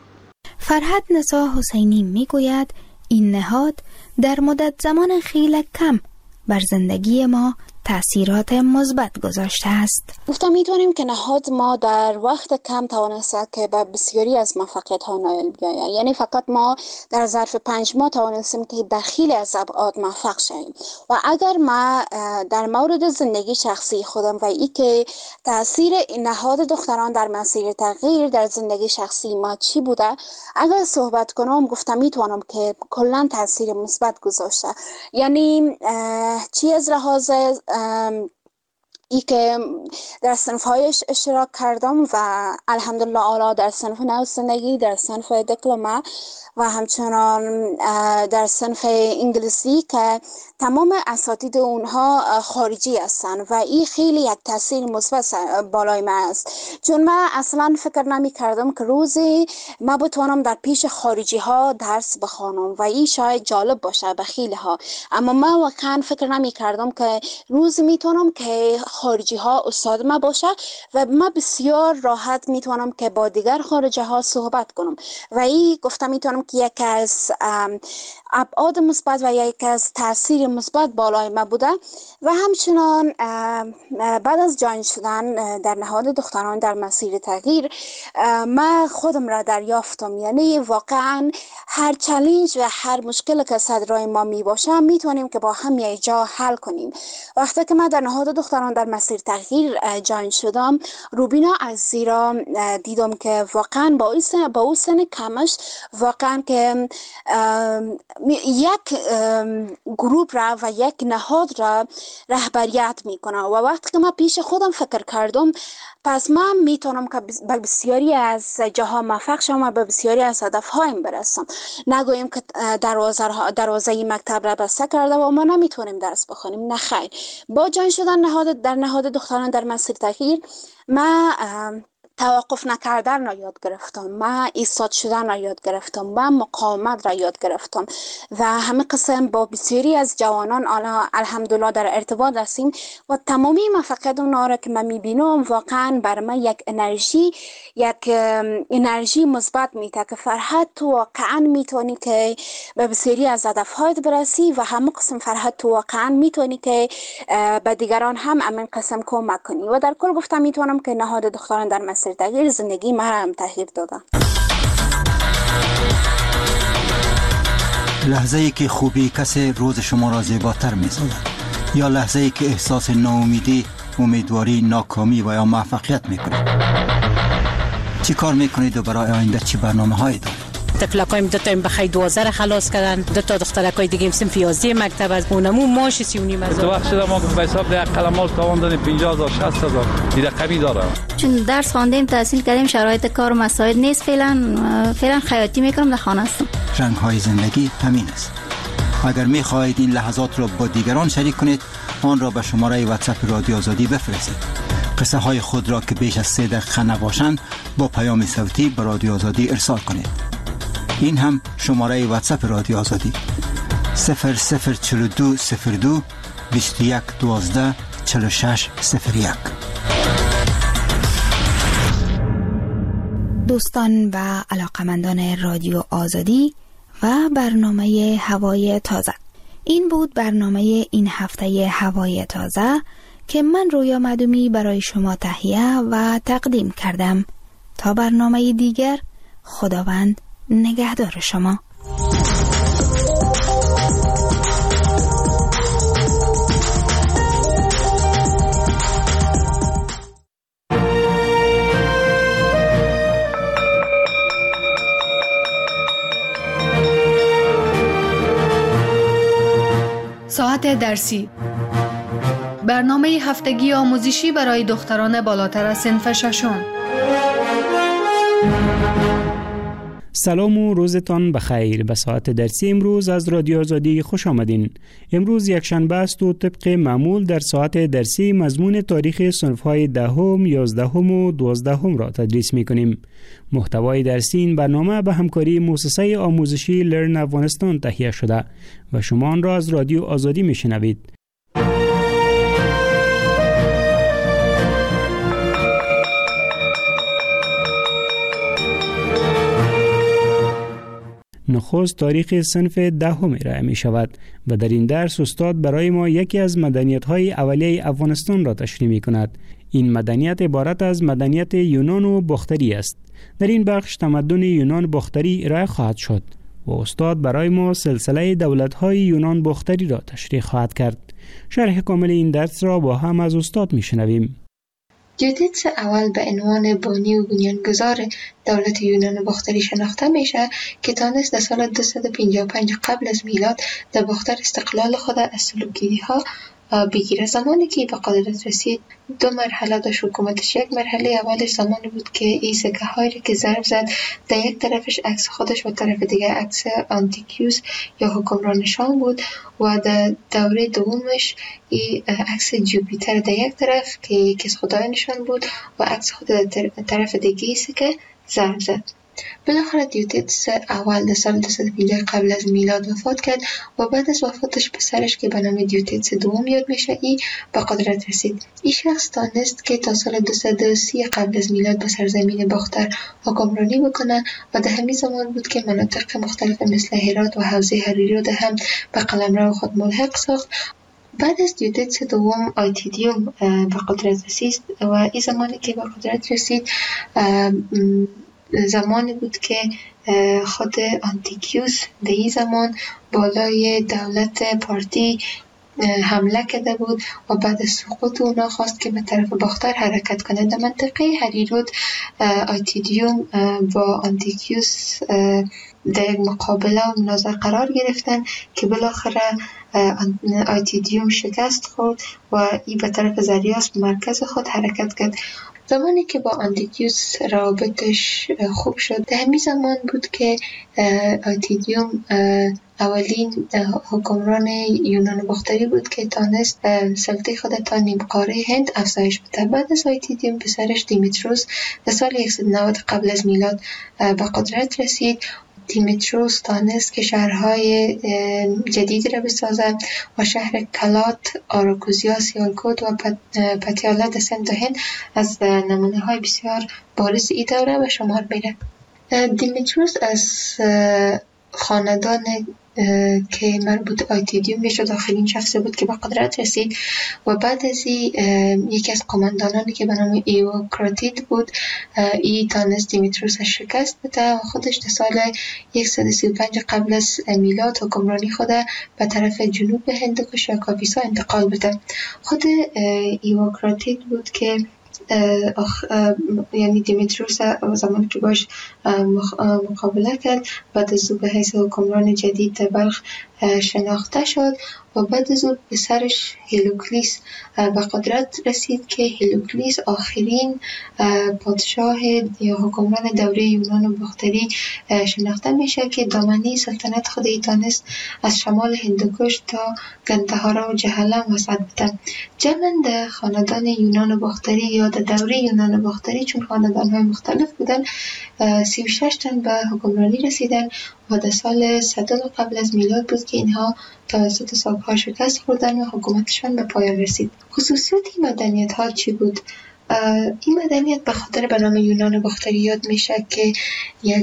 فرهاد نسا حسینی میگوید این نهاد در مدت زمان خیلی کم بر زندگی ما تأثیرات مثبت گذاشته است. گفتم میتونیم که نهاد ما در وقت کم توانسته که به بسیاری از موفقیت ها نائل بیاید. یعنی فقط ما در ظرف 5 ماه توانستیم که در خیلی از ابعاد موفق شویم. و اگر ما در مورد زندگی شخصی خودم و ای که تأثیر نهاد دختران در مسیر تغییر در زندگی شخصی ما چی بوده اگر صحبت کنم، گفتم میتونم که کلا تأثیر مثبت گذاشته. یعنی چی از لحاظ ای که در صنف‌هایش اشتراک کردم و الحمدلله اعلی در صنف نویسندگی، در صنف دکلمه و همچنان در صنف انگلیسی که تمام اساتید اونها خارجی هستن و این خیلی یک تاثیر مثبت بالای من است، چون من اصلا فکر نمی کردم که روزی من بتوانم در پیش خارجی ها درس بخوانم و این شاید جالب باشه به خیلی ها، اما من واقعا فکر نمی کردم که روزی میتونم که خارجی ها استاد ما باشه و ما بسیار راحت میتونم که با دیگر خارجی ها صحبت کنم و این گفتم میتونم که یک از ابعاد مثبت و یک از تاثیر مثبت بالای ما بوده. و همچنان بعد از جاین شدن در نهاد دختران در مسیر تغییر من خودم را دریافتم، یعنی واقعا هر چالش و هر مشکل که صدرای ما می باشه میتونیم که با هم یک جا حل کنیم. وقتی که من در نهاد دختران در مسیر تغییر جاین شدم، روبینا عزیزی را دیدم که واقعا با او سن کمش واقعا که یک گروپ را و یک نهاد را رهبریت میکنه و وقتی که من پیش خودم فکر کردم پس من میتونم که به بسیاری از جاها موفق شم و به بسیاری از هدفهایم برسم. نگویم که دروازه مکتب را بسته کرده و ما نمیتونیم درس بخونیم، نه خیر. با جاین شدن در نهاد دختران در مسیر تغییر من توقف نکردن را یاد گرفتم، من ایستاد شدن را یاد گرفتم، من مقاومت را یاد گرفتم و همه قسم با بسیاری از جوانان الحمدلله در ارتباط هستیم و تمامی موفقیت اونا را که من میبینم واقعا بر من یک انرژی مثبت میده که فرحت تو واقعا میتونی که به بسیاری از هدفهایت برسی و همه قسم فرحت تو واقعا میتونی که به دیگران هم همین قسم کمک کنی و در کل گفتم میتونم که نهاد دختران در مسیر تغییر زندگی ما را هم تغییر داده. لحظه ای که خوبی کسی روز شما را زیباتر می‌سازد یا لحظه ای که احساس ناامیدی، امیدواری، ناکامی و یا موفقیت می‌کنید. چی کار می‌کنید و برای آینده چی برنامه‌هایی دارید؟ طفلکایم دو تا بخی 12 را خلاص کردن، دو تا دخترکای دیگه هم صنف 11 مکتب از اونمو ماش 39 هزار. تو وقت شده ما به حساب ده قلمال تاوان دادیم 50000 60000 دیگه کمی داره. چون درس خواندیم تحصیل کردیم شرایط کار و مساعد نیست، فعلا خیاطی میکنم در خانه هستم. رنگ‌های زندگی همین است. اگر می‌خواهید این لحظات را با دیگران شریک کنید آن را به شماره واتساپ رادیو آزادی بفرستید. قصه های خود را که بیش از 3 دقیقه نباشند با پیام صوتی به رادیو آزادی ارسال کنید. این هم شماره واتساپ رادیو آزادی 004202 21 12 46 01. دوستان و علاقمندان رادیو آزادی و برنامه هوای تازه، این بود برنامه این هفته هوای تازه که من رویا مدومی برای شما تهیه و تقدیم کردم. تا برنامه دیگر، خداوند نگهدار شما. ساعت درسی، برنامه هفتگی آموزشی برای دختران بالاتر از صنف ششم. سلام و روزتان بخیر. به ساعت درسی امروز از رادیو آزادی خوش آمدین. امروز یک شنبه است و طبق معمول در ساعت درسی مضمون تاریخ صنف‌های 10ام، 11ام و 12ام را تدریس می‌کنیم. محتوای درسی این برنامه به همکاری مؤسسه آموزشی لرن افغانستان تهیه شده و شما آن را از رادیو آزادی می‌شنوید. نخست تاریخ صنف 10 ارائه می شود و در این درس استاد برای ما یکی از مدنیت‌های اولیه افغانستان را تشریح می کند. این مدنیت عبارت از مدنیت یونان و باختری است. در این بخش تمدن یونان باختری ارائه خواهد شد و استاد برای ما سلسله دولت‌های یونان باختری را تشریح خواهد کرد. شرح کامل این درس را با هم از استاد می شنویم. جودیتس اول به عنوان بانی و بنیانگذار دولت یونان باختری شناخته میشه که تانست در سال 255 قبل از میلاد در باختر استقلال خود از سلوکی‌ها بگیره. زمانی که به قدرت رسید 2 مرحله داشت حکومتش. یک مرحله اولش زمانی بود که این سکه هایی که ضرب زد در یک طرفش عکس خودش و طرف دیگه عکس آنتیکیوس یا حکمرانشان بود و در دوره دومش این عکس جوپیتر در یک طرف که یکی از خدایانشان بود و عکس خود در طرف دیگه سکه ضرب زد. بالاخره دیوتیتس اول در سال 250 قبل از میلاد وفات کرد و بعد از وفاتش پسرش که به نام دیوتیتس دوم یاد میشه ای به قدرت رسید. این شخص تانست که تا سال 230 قبل از میلاد به سرزمین باختر حکمرانی بکنه و در همین زمان بود که مناطق مختلف مثل هرات و حوزه هریرود هم به قلمرو خود ملحق ساخت. بعد از دیوتیتس دوم آیتیدیوم به قدرت رسید و این زمانی که به قدرت رسید زمانی بود که خود آنتیکیوس در این زمان بالای دولت پارتی حمله کرده بود و بعد از سقوط اونا خواست که به طرف باختر حرکت کنه. در منطقه هریرود آیتیدیوم با آنتیکیوس در یک مقابله و مناظره قرار گرفتن که بالاخره آیتیدیوم شکست خورد و این به طرف زریاس مرکز خود حرکت کرد. زمانی که با آنتیکیوس روابطش خوب شد در همین زمان بود که آیتیدیوم اولین حکمران یونان باختری بود که تانست سلطه خود تا نیم قاره هند افزایش بده. بعد از آیتیدیوم پسرش دیمیتروس در سال 190 قبل از میلاد به قدرت رسید. دیمیتروس تانست که شهرهای جدید را بسازد و شهر کلات، آراکوزیا، سیالکوت و پتیالا در سند و هند از نمونه های بسیار بارز ای دوره به شمار میره. دیمیتروس از خاندان که مربوط آیتیدیوم میشد آخرین شخصی بود که به قدرت رسید و بعد از یکی از قماندانانی که به نام ایوکراتید بود ای تانست دیمیتروس شکست بده و خودش در سال 135 قبل از میلاد حکمرانی خود به طرف جنوب هندوکش و کاپیسا انتقال بده. خود ایوکراتید بود که یعنی دیمیتروس زمانی که باش مقابله کرد بعد از او به حیث حکمران جدید در بلخ شناخته شد و بعد از او پسرش هیلوکلیس به قدرت رسید که هیلوکلیس آخرین پادشاه یا حکمران دوره یونان باختری شناخته میشه که دامنه سلطنت خود تانست از شمال هندوکش تا گندهارا و جهلم وسط بوده. جمعاً در خاندان یونان باختری یا در دوره یونان باختری چون خاندان‌های مختلف بودن 36 تن به حکمرانی رسیدن و در سال 100 قبل از میلاد بود که اینها توسط ساک‌ها شکست خوردن و حکومتشان به پایان رسید. خصوصیت این مدنیت ها چی بود؟ این مدنیت به خاطر به نام یونان باختری یاد میشه که یک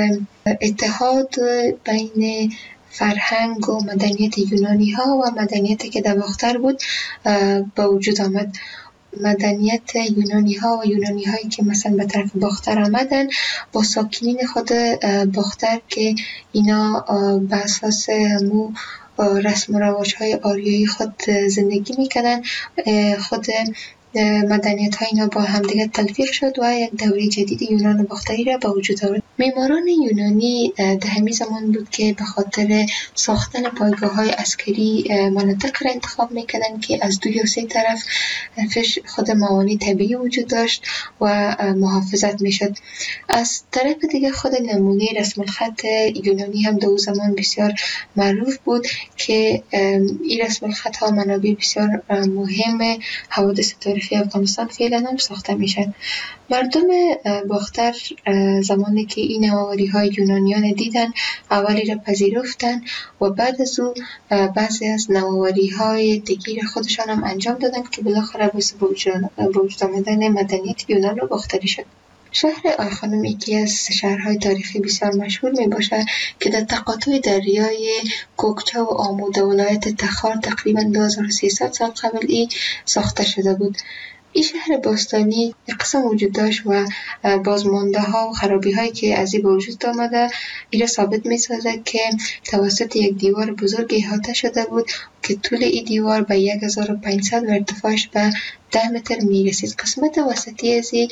اتحاد بین فرهنگ و مدنیت یونانی ها و مدنیتی که در باختر بود به وجود آمد. مدنیت یونانی ها و یونانی هایی که مثلا به طرف باختر آمدن با ساکنین خود باختر که اینا به اساس همو رسم و رواج های آریایی خود زندگی میکنن خود مدنیت ها اینا با همدیگه تلفیق شد و یک دوره جدید یونان باختری را به وجود آورد. معماران یونانی در همین زمان بود که به خاطر ساختن پایگاه های عسکری مناطق را انتخاب میکردن که از دو یا سه طرف خود موانع طبیعی وجود داشت و محافظت میشد. از طرف دیگه خود نمونه رسم الخط یونانی هم در اون زمان بسیار معروف بود که این رسم الخط ها منابع بسیار مهم حوادث تاریخی افغانستان فعلا هم ساخته میشن. مردم باختر زمانی که این نوآوری های یونانیان دیدن اولی را پذیرفتن و بعد از او بعضی از نوآوری های دیگر خودشان هم انجام دادن که بالاخره باعث به وجود آمدن مدنیت یونان و باختری شد. شهر آیخانوم یکی از شهرهای تاریخی بسیار مشهور می باشد که در تقاطع دریای کوکچه و آمو ولایت تخار تقریبا 2300 سال قبل ای ساخته شده بود. این شهر باستانی قسم وجود داشت و بازمانده ها و خرابی هایی که از این به وجود آمده این را ثابت می سازد که توسط یک دیوار بزرگ احاطه شده بود که طول این دیوار به 1500 و ارتفاعش به 10 متر می رسید. قسمت وسطی از یک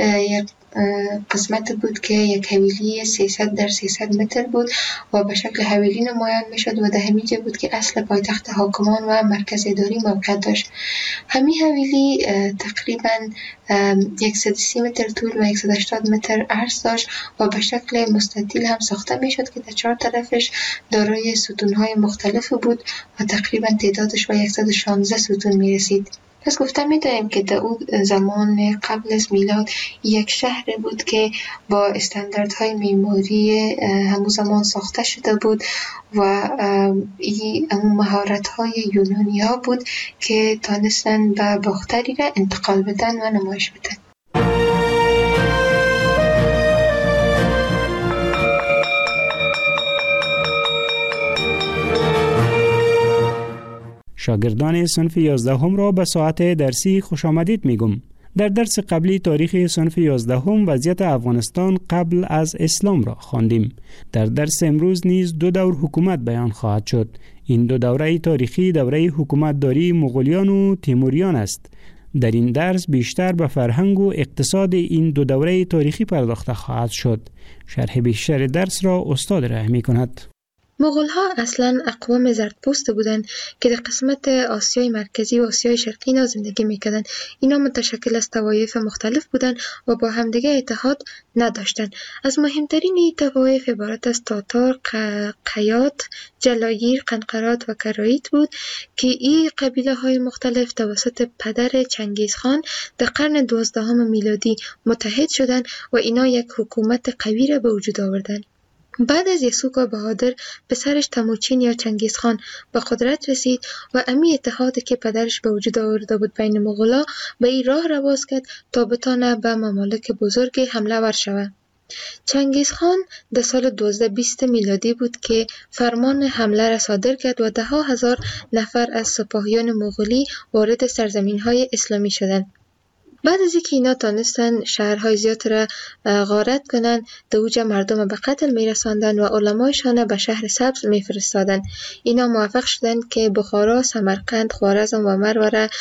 قسمت بود که یک حویلی 300 در 300 متر بود و به شکل حویلی نمایان می شد و در همین جا بود که اصل پایتخت حاکمان و مرکز اداری موقعیت داشت. همین حویلی تقریبا 130 متر طول و 180 متر عرض داشت و به شکل مستطیل هم ساخته می شد که در 4 طرفش دارای ستونهای مختلف بود و تقریبا تعدادش به 116 ستون می رسید. پس گفته می داریم که در اون زمان قبل از میلاد یک شهر بود که با استانداردهای معماری همون زمان ساخته شده بود و این مهارت‌های یونانی ها بود که تانستن به باختری را انتقال بدن و نمایش بدن. شاگردان صنف 11 هم را به ساعت درسی خوش آمدید میگم. در درس قبلی تاریخ صنف 11 هم وضعیت افغانستان قبل از اسلام را خواندیم. در درس امروز نیز 2 دور حکومت بیان خواهد شد. این 2 دوره تاریخی دوره حکومتداری مغولیان و تیموریان است. در این درس بیشتر به فرهنگ و اقتصاد این 2 دوره تاریخی پرداخته خواهد شد. شرح بیشتر درس را استاد ارائه می‌کند. مغول‌ها اصلاً اقوام زردپوست بودند که در قسمت آسیای مرکزی و آسیای شرقی اینا زندگی می‌کردند. اینا متشکل از طوایف مختلف بودند و با همدیگه اتحاد نداشتند. از مهمترین این طوایف عبارت از تاتار، قیات، جلاگیر، قنقرات و کرایت بود که این قبیله‌های مختلف توسط پدر چنگیزخان در قرن 12 میلادی متحد شدند و اینا یک حکومت قوی را به وجود آوردند. بعد از یسوع بهادر پسرش تموچین یا چنگیزخان به قدرت رسید و امی اتحادی که پدرش به وجود آورده بود بین مغولا به این راه را باز کرد تا بتانه به ممالک بزرگ حمله ور شود. چنگیزخان در سال 1220 میلادی بود که فرمان حمله را صادر کرد و 10,000 نفر از سپاهیان مغولی وارد سرزمین‌های اسلامی شدند. بعد از اینکه اینا تانستن شهرهای زیاد را غارت کنند، در اوج مردم به قتل میرساندن و علمایشان به شهر سبز میفرستادن. اینا موفق شدند که بخارا، سمرقند، خوارزم و مرو را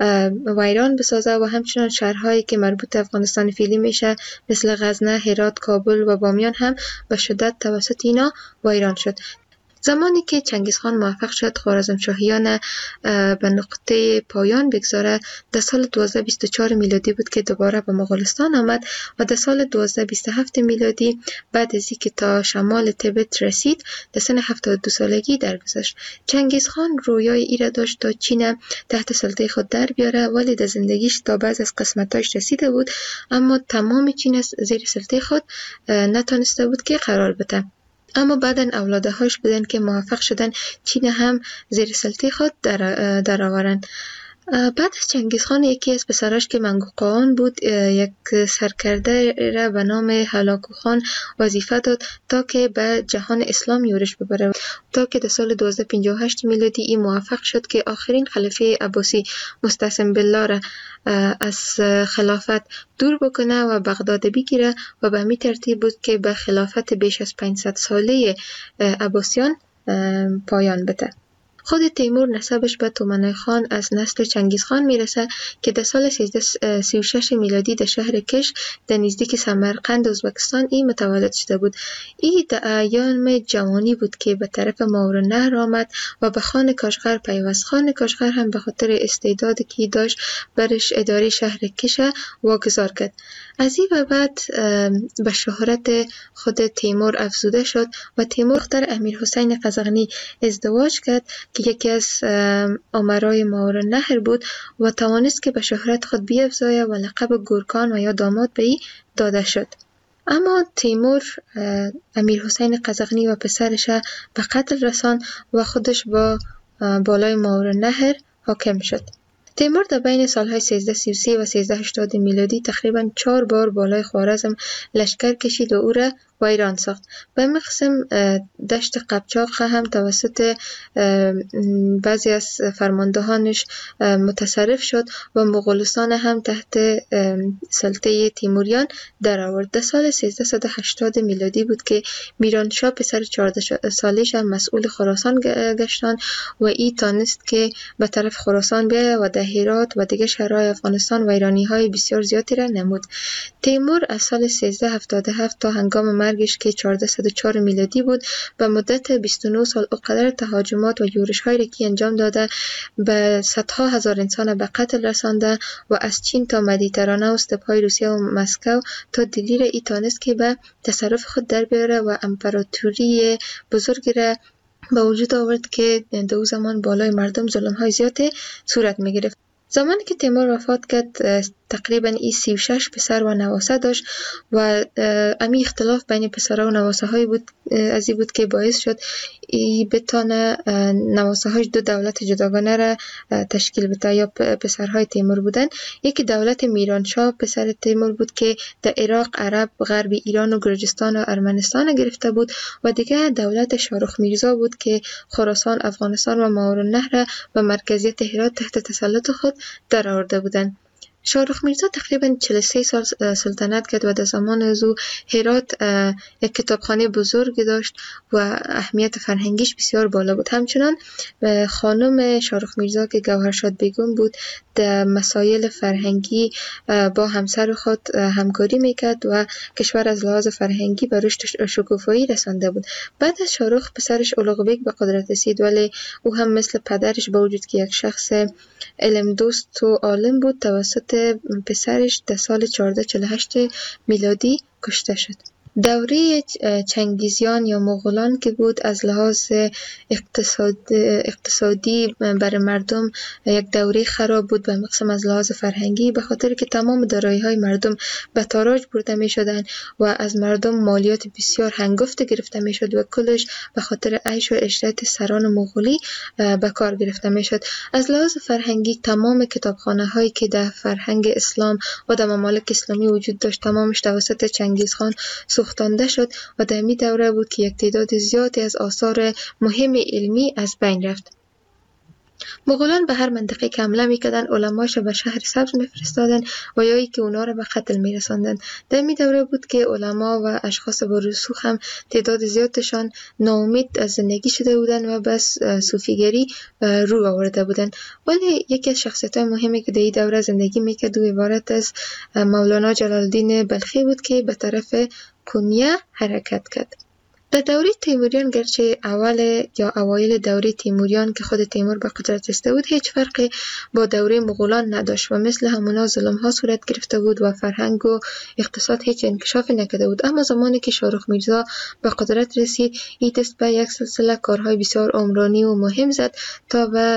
ویران بسازه و همچنان شهرهایی که مربوط افغانستان فعلی میشه مثل غزنه، هرات، کابل و بامیان هم به شدت توسط اینا ویران شد. زمانی که چنگیزخان موفق شد خوارزمشاهیان به نقطه پایان بگذاره در سال 1224 میلادی بود که دوباره به مغولستان آمد و در سال 1227 میلادی بعد از اینکه تا شمال تبت رسید در سن 72 سالگی درگذشت. چنگیزخان رویای ای را داشت تا چین تحت سلطه خود در بیاره، ولی در زندگیش تا بعض از قسمتاش رسیده بود اما تمام چین زیر سلطه خود نتونسته بود که قرار بده. اما بعداً اولادهاش بودن که موفق شدن چین هم زیر سلطه خود در آورن. بعد از چنگیزخان یکی از پسراش که منگوقان بود یک سرکرده را به نام هلاکو خان وظیفه داد تا که به جهان اسلام یورش ببره، تا که در سال 1258 میلادی این موفق شد که آخرین خلیفه عباسی مستعصم بالله را از خلافت دور بکنه و بغداد بگیره و به همین ترتیب بود که به خلافت بیش از 500 ساله عباسیان پایان بده. خود تیمور نسبش به تومنای خان از نسل چنگیزخان میرسه که در سال 1336 میلادی در شهر کش در نزدیک سمرقند ازبکستان این متولد شده بود. این در ایام جوانی بود که به طرف ماورالنهر آمد و به خان کاشغر پیوست. خان کاشغر هم به خاطر استعدادی که داشت برش اداره شهر کش واگذار کرد. از این به بعد به شهرت خود تیمور افزوده شد و تیمور دختر امیر حسین قزغنی ازدواج کرد که یکی از امرای ماورالنهر بود و توانست که به شهرت خود بیفزاید و لقب گورکان و یا داماد به ای داده شد. اما تیمور امیر حسین قزغنی و پسرش به قتل رساند و خودش با بالای ماورالنهر حاکم شد. تیمور در بین سالهای 1333 و 1380 میلادی تقریباً 4 بار بالای خوارزم لشکر کشید و او را ویران ساخت. به مقسم دشت قبچاق هم توسط بعضی از فرماندهانش متصرف شد و مغولستان هم تحت سلطه تیموریان در آورد. در سال 1380 میلادی بود که میرانشاه پسر 14 سالش هم مسئول خراسان گشتان و ای تانست که به طرف خراسان بیاید و در هرات و دیگر شهرهای افغانستان ویرانی های بسیار زیادی را نمود. تیمور از سال 1377 تا هنگام مرگش که 1404 میلادی بود به مدت 29 سال اقدر تهاجمات و یورش‌هایی را که انجام داده به صدها هزار انسان به قتل رسانده و از چین تا مدیترانه و استپ‌های روسیه و مسکو تا دلی را ایتانست که به تصرف خود در بیاره و امپراتوری بزرگی را به وجود آورد که در او زمان بالای مردم ظلم‌های زیاد صورت می‌گرفت. زمانی که تیمور وفات کرد تقریبا این 36 پسر و نواسه داشت و امی اختلاف بین پسرها و نواسه های بود از این بود که باعث شد ای بتانه نواسه هاش دو دولت جداگانه را تشکیل بده یا پسرهای تیمور بودن. یکی دولت میرانشاه پسر تیمور بود که در عراق، عرب، غرب ایران و گرجستان و ارمنستان گرفته بود و دیگه دولت شاهرخ میرزا بود که خراسان، افغانستان و ماوراءالنهر و مرکزیت هرات تحت تسلط خود در آورده بودند. شاهرخ میرزا تقریبا 43 سال سلطنت کرد و در زمان از او هرات یک کتابخانه بزرگ داشت و اهمیت فرهنگیش بسیار بالا بود. همچنان خانم شاهرخ میرزا که گوهرشاد بیگم بود در مسائل فرهنگی با همسر خود همکاری میکرد و کشور از لحاظ فرهنگی به رشد شکوفایی رسانده بود. بعد از شاهرخ پسرش اولغ بیگ به قدرت رسید، ولی او هم مثل پدرش با وجود که یک شخص علم دوست و عالم بود توسط پسرش در سال 1448 میلادی کشته شد. دوره چنگیزیان یا مغولان که بود از لحاظ اقتصادی برای مردم یک دوره خراب بود، به مقصد از لحاظ فرهنگی به خاطر که تمام دارایی‌های مردم به تاراج برده می‌شدند و از مردم مالیات بسیار هنگفت گرفته می‌شد و کلش به خاطر عیش و عشرت سران مغولی به کار گرفته می‌شد. از لحاظ فرهنگی تمام کتابخانه‌هایی که در فرهنگ اسلام و در ممالک اسلامی وجود داشت تمامش توسط چنگیزخان سوختانده شد و در می دوره بود که یک تعداد زیادی از آثار مهم علمی از بین رفت. مغولان به هر منطقه که حمله میکردن علماش به شهر سبز میفرستادن و یا ای که اونا را به قتل میرساندن. در می دوره بود که علما و اشخاص با رسوخ هم تعداد زیادشان ناامید از زندگی شده بودن و بس صوفیگری رو آورده بودن. ولی یکی از شخصیت‌های مهمی که در این دوره زندگی میکرد و عبارت از مولانا جلال الدین بلخی بود که به طرف کنیه حرکت کرد. در دوره تیموریان گرچه اوایل دوره تیموریان که خود تیمور به قدرت رسیده بود هیچ فرقی با دوره مغولان نداشت و مثل همونا ظلم ها صورت گرفته بود و فرهنگ و اقتصاد هیچ انکشافی نکرده بود. اما زمانی که شاهرخ میرزا به قدرت رسید این دست به یک سلسله کارهای بسیار عمرانی و مهم زد تا به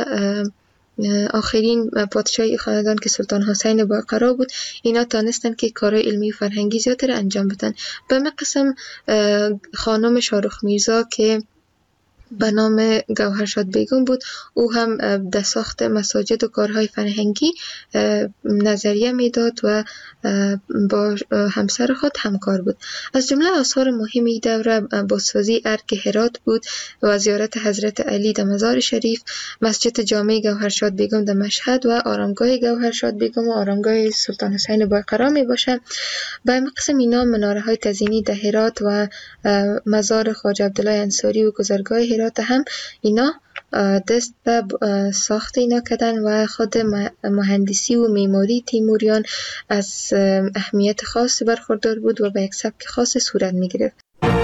آخرین پادشاهی خاندان که سلطان حسین باقرا بود اینا تانستن که کارهای علمی و فرهنگی زیادتر انجام بدن. به قسم خانم شاهرخ میرزا که به نام گوهرشاد بیگم بود او هم در ساخت مساجد و کارهای فرهنگی نظریه میداد و با همسر خود همکار بود. از جمله آثار مهمی دوره بازسازی ارگ هرات بود و زیارت حضرت علی در مزار شریف، مسجد جامع گوهرشاد بیگم در مشهد و آرامگاه گوهرشاد بیگم و آرامگاه سلطان حسین باقرا می باشه. به مقصد اینا مناره های تزیینی در هرات و مزار خواجه عبدالله انصاری و گذرگاه هرات هم اینا دست به ساخت اینا کردن و خود مهندسی و معماری تیموریان از اهمیت خاص برخوردار بود و به یک سبک خاص صورت می گرفت.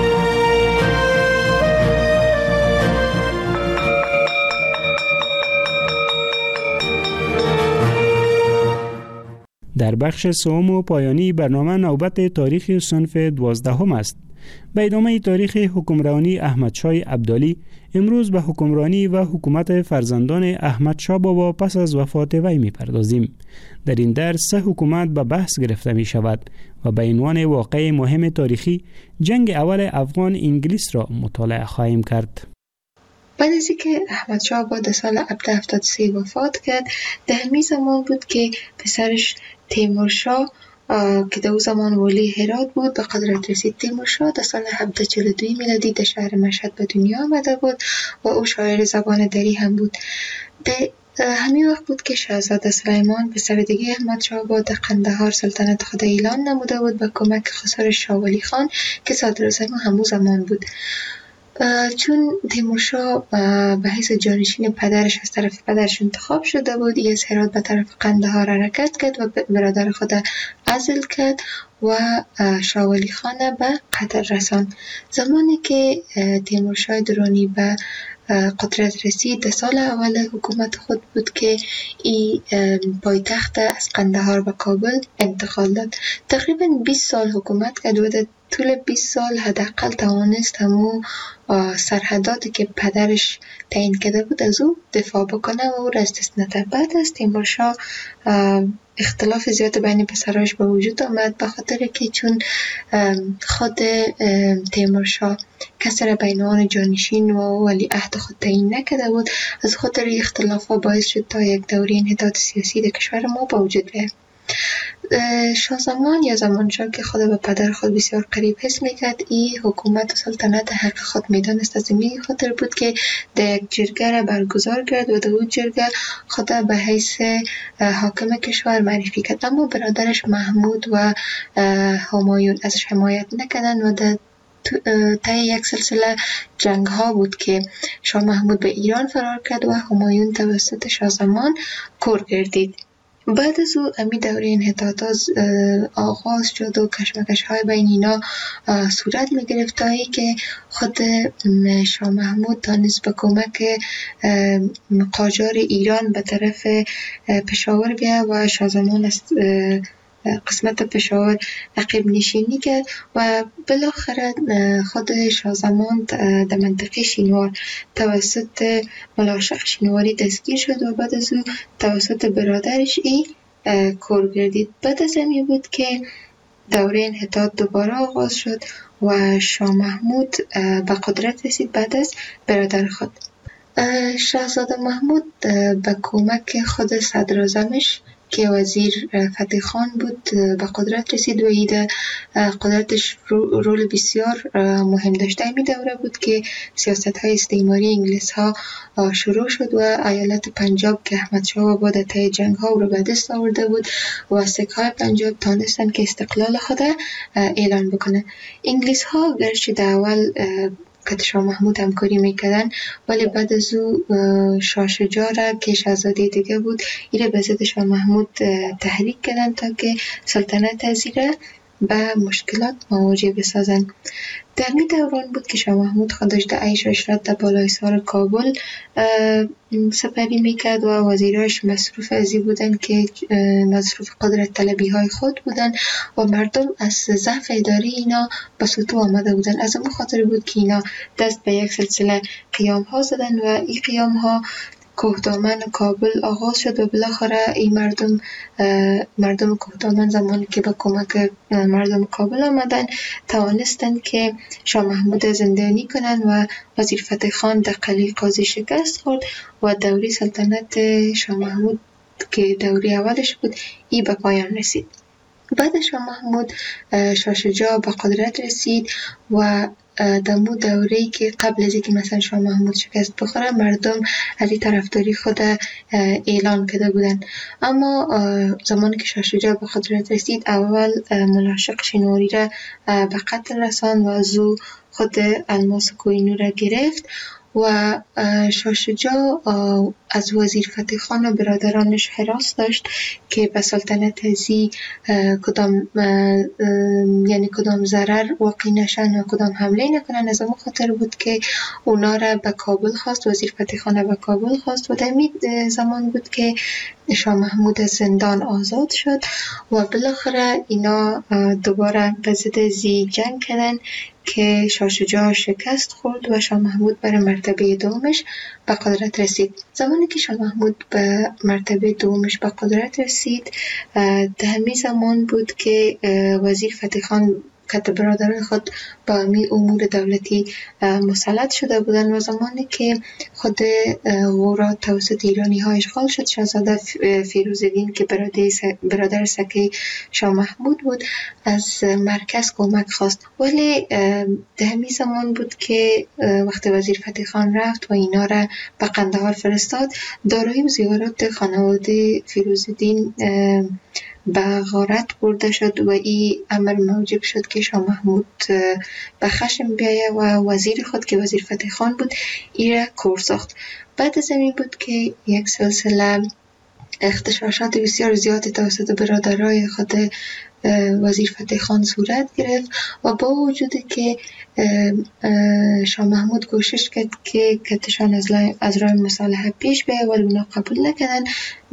در بخش سوم و پایانی برنامه نوبت تاریخ صنف 12 است. به ادامه تاریخ حکمرانی احمدشاه ابدالی امروز به حکمرانی و حکومت فرزندان احمدشاه بابا پس از وفات وی می‌پردازیم. در این درس 3 حکومت به بحث گرفته می شود و به عنوان واقعه مهم تاریخی جنگ اول افغان انگلیس را مطالعه خواهیم کرد. بعد از اینکه احمدشاه بابا در سال 1773 وفات کرد در همین زمان بود که پسرش تیمورشاه که در اون زمان ولی هرات بود به قدرت رسید. تیمورشاه در سال 1742 میلادی در شهر مشهد به دنیا آمده بود و او شاعر زبان دری هم بود. در همین وقت بود که شاهزاده سلیمان پسر دیگه احمدشاه بابا در قندهار سلطنت خود اعلان نموده بود به کمک خسر شاه ولی خان که صدراعظم همون زمان بود. چون تیمورشاه به حیث جانشین پدرش از طرف پدرش انتخاب شده بود از هرات به طرف قندهار حرکت کرد و برادر خود عزل کرد و شاه ولی خان به قتل رساند. زمانی که تیمورشاه درانی به قدرت رسید در سال اول حکومت خود بود که ای پایتخت از قندهار به کابل انتقال داد. تقریبا 20 سال حکومت کرد و در طول 20 سال حداقل توانست همو سرحداتی که پدرش تعیین کرده بود از او دفاع بکنه و او را از دست نده. بعد از تیمورشاه اختلاف زیاد بین پسرایش به وجود آمد، به خاطر که چون خود تیمورشاه کسی را بین آن جانشین و ولی عهد خود تعیین نکرده بود، از خاطر اختلاف ها باعث شد تا یک دوره انحطاط سیاسی در کشور ما به وجود بیاید. شاه زمان یا زمانشاه که خود به پدر خود بسیار قریب حس میکرد، این حکومت و سلطنت حق خود میدانست. از این خاطر بود که در یک جرگه را برگزار کرد و در اون جرگه خود به حیث حاکم کشور معرفی کرد. اما برادرش محمود و همایون ازش حمایت نکردند و در طی یک سلسله جنگ ها بود که شاه محمود به ایران فرار کرد و همایون توسط شاه زمان کور گردید. بعد از او امی دوره انحطاطات آغاز شد و کشمکش های بین اینا صورت می گرفت تا ای که خود شاه محمود تانست به کمک قاجار ایران به طرف پشاور بیا و شاه زمان است قسمت پشاور عقب نشینی کرد و بالاخره خود شاه زمان در منطقه شینوار توسط ملاشق شینواری دستگیر شد و بعد از او توسط برادرش کور گردید. بعد از همین بود که دوره انحطاط دوباره آغاز شد و شاه محمود به قدرت رسید بعد از برادر خود. شاهزاده محمود به کمک خود صدراعظمش که وزیر فتح خان بود به قدرت رسید و ایده قدرتش رول بسیار مهم داشته. این دوره بود که سیاست های استعماری انگلیس ها شروع شد و ایالت پنجاب که احمد شاه بعد طی جنگ ها رو به دست آورده بود و سیک های پنجاب تانستن که استقلال خود اعلان بکنه. انگلیس ها گرچه در اول که شاه محمود همکاری میکردن ولی بعد از او شاه شجاع را که شاهزاده دیگه بود ایره به ضد شاه محمود تحریک کردن تا که سلطنت ازیره به مشکلات مواجه بسازن. در می دوران بود که شاه محمود خودش در عیش و عشرت در بالای سر کابل سپری میکرد و وزیراش مصروف ازی بودن که مصروف قدرت طلبی های خود بودن و مردم از ضعف اداری اینا به سطوح آمده بودن. از اون خاطر بود که اینا دست به یک سلسله قیام ها زدن و این قیام ها کوهدامن کابل آغاز شد و بالاخره این مردم کوهدامن زمانی که به کمک مردم کابل آمدن توانستند که شاه محمود زندانی کنند و وزیر فتح خان در قلعه قاضی شکست خورد و دوره سلطنت شاه محمود که دوره اولش بود ای به پایان رسید. بعد شاه محمود شاه شجاع به قدرت رسید و دمو دوره‌ای که قبل از اینکه مثلا شاه محمود شکست بخوره مردم علی طرفداری خود اعلان کرده بودن. اما زمانی که شاه شجاع به قدرت رسید اول ملاشق شینواری را به قتل رساند و از او خود الماس کوهینور را گرفت و شاه شجاع از وزیر فتح خان و برادرانش هراس داشت که به سلطنت ازی کدام ضرر واقع نشن و کدام حمله نکنن. از اون خاطر بود که اونا را به کابل خواست، وزیر فتح خان به کابل خواست و در زمان بود که شاه محمود از زندان آزاد شد و بالاخره اینا دوباره به ضد ازی جنگ کردن که شاه شجاع شکست خورد و شاه محمود بر مرتبه دومش به قدرت رسید. زمانی که شاه محمود به مرتبه دومش به قدرت رسید در همین زمان بود که وزیر فتح خان که برادران خود با امی امور دولتی مسلط شده بودن و زمانی که خود غورا توسط ایرانی ها اشغال شد شاهزاده فیروزالدین که برادر سکه شاه محمود بود از مرکز کمک خواست. ولی در همین زمان بود که وقت وزیر فتح خان رفت و اینا را به قندهار فرستاد دارایی و زیارات خانواده فیروزالدین به غارت برده شد و این امر موجب شد که شاه محمود به خشم بیایه و وزیر خود که وزیر فتح خان بود ای را کور ساخت. بعد از این بود که یک سلسله اغتشاشات بسیار زیادی توسط برادرای خود وزیر فتح خان صورت گرفت و با وجود که شاه محمود کوشش کرد که کتشان از راه مصالحه پیش بیاید ولی اونا قبول نکردن.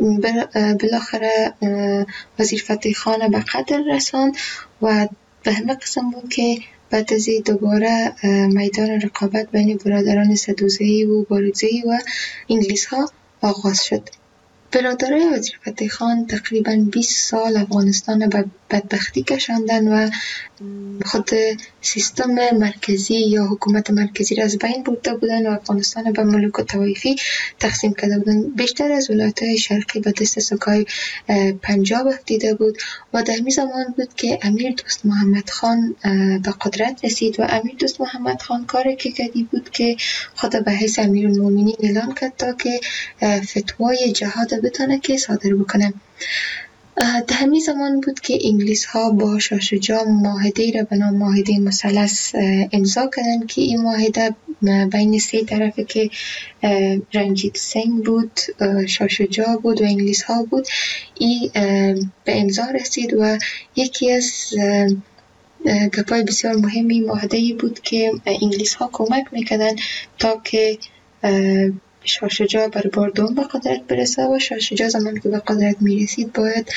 بالاخره وزیر فتح خان به قتل رساند و به همه قسم بود که بعد از دوباره میدان رقابت بین برادران سدوزی و بارکزئی و انگلیس ها آغاز شد. برادرای وزیر فتح خان تقریباً 20 سال افغانستان به بدبختی کشاندن و خود سیستم مرکزی یا حکومت مرکزی را از بین برده بودن و افغانستان به ملوک و طوایفی تقسیم کرده بودن. بیشتر از ولایت‌های شرقی به دست سکای پنجاب افتیده بود و در همین زمان بود که امیر دوست محمد خان به قدرت رسید و امیر دوست محمد خان کاری که کردی بود که خود به حیث امیرالمومنین اعلان کرد تا که فتوای جهاد بتونه که صادر بکنه. در همین زمان بود که انگلیس ها با شاه شجاع معاهده را به نام معاهده مثلث امضا کردند که این معاهده بین سه طرفه که رنجیت سنگ بود، شاه شجاع بود و انگلیس ها بود، این به امضا رسید و یکی از گپای بسیار مهمی معاهده بود که انگلیس ها کمک میکردن تا که شاه شجاع بر بار دوم به قدرت برسه و شاه شجاع زمان که به قدرت میرسید باید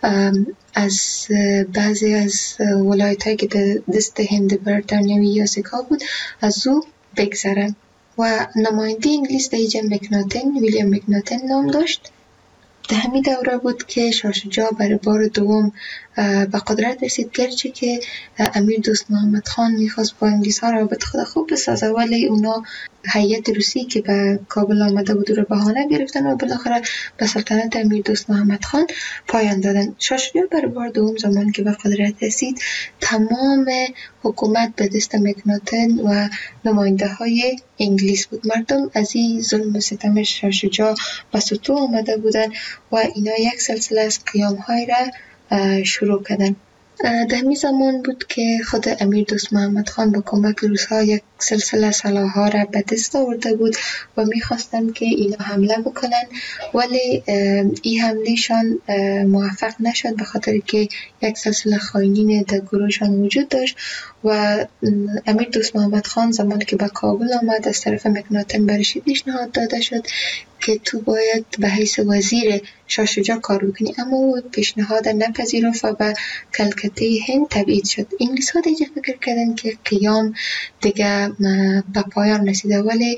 از بعضی از ولایت هایی که دست هند برطانوی یا سکا بود از او بگذره و نماینده انگلیس در اینجا ویلیام مکناتن نام داشت. در همین دوره بود که شاه شجاع بر بار دوم به قدرت رسید، گرچه که امیر دوست محمد خان میخواست با انگلیس ها رابطه خود خوب بسازه ولی اونا هیئت روسی که به کابل آمده بود رو بهانه گرفتن و بالاخره به سلطنت امیر دوست محمد خان پایان دادن. شاه شجاع بر بار دوم زمان که به قدرت رسید تمام حکومت به دست مکناتن و نماینده های انگلیس بود. مردم از این ظلم و ستم شاه شجاع به سطوح آمده بودن و اینا یک سلسله از قیام های را شروع کردن. در همین زمان بود که خود امیر دوست محمد خان با کمک روس‌ها یک سلسله سلاح‌ها را به دست آورده بود و می‌خواستند که اینا حمله بکنن ولی این حملهشان موفق نشد به خاطر که یک سلسله خائنین در گروهشان وجود داشت و امیر دوست محمد خان زمانی که به کابل آمد از طرف مکناتن برش پیشنهاد داده شد که تو باید به حیث وزیر شاه شجاع کار بکنی، اما او پیشنهاد نپذیرفت و به کلکته هند تبعید شد. انگلیس ها دیگه فکر کردن که قیام دیگه به پایان رسیده ولی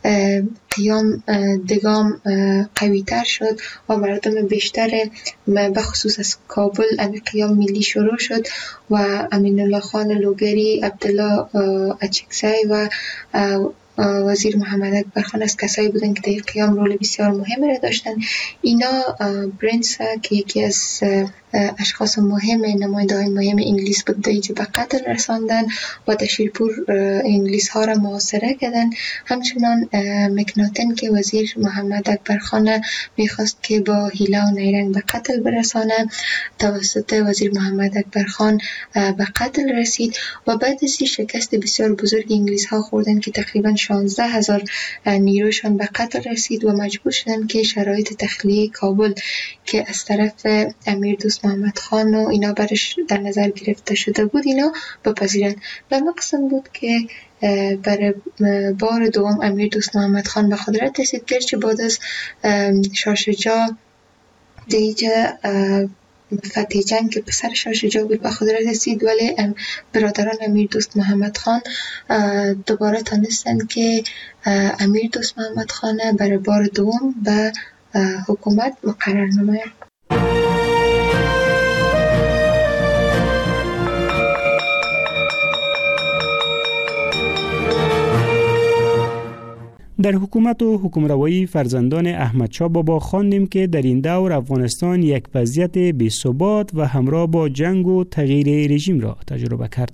قیام دیگام قوی تر شد و مردم بیشتر به خصوص از کابل قیام ملی شروع شد و امین الله خان لوگری، عبدالله اچکزی و وزیر محمد اکبر خان از کسایی بودن که در قیام رول بسیار مهم را داشتن. اینا برنس که یکی از اشخاص مهم نماینده های مهم انگلیس بود دیجا به قتل رساندن و در شیرپور انگلیس ها را محاصره کردن. همچنان مکناتن که وزیر محمد اکبر خان میخواست که با حیله و نیرنگ به قتل برسانه، توسط وزیر محمد اکبر خان به قتل رسید و بعد از شکست بسیار بزرگ انگلیس ها خوردن که تقریبا 16,000 نیروشان به قتل رسید و مجبور شدن که شرایط تخلیه کابل که از طرف امیر دوست محمد خان و اینا برش در نظر گرفته شده بود اینا بپذیرن. به مقصد بود که برای بار دوم امیر دوست محمد خان به قدرت رسید، گرچه بعد از شاه شجاع دیگه فتح جنگ که پسر شاه شجاع بود به قدرت رسید ولی برادران امیر دوست محمد خان دوباره تانستن که امیر دوست محمد خان برای بار دوم به حکومت مقرر نماید. در حکومت و حکمروایی فرزندان احمدشاه بابا خواندیم که در این دور افغانستان یک وضعیت بی‌ثبات و همراه با جنگ و تغییر رژیم را تجربه کرد.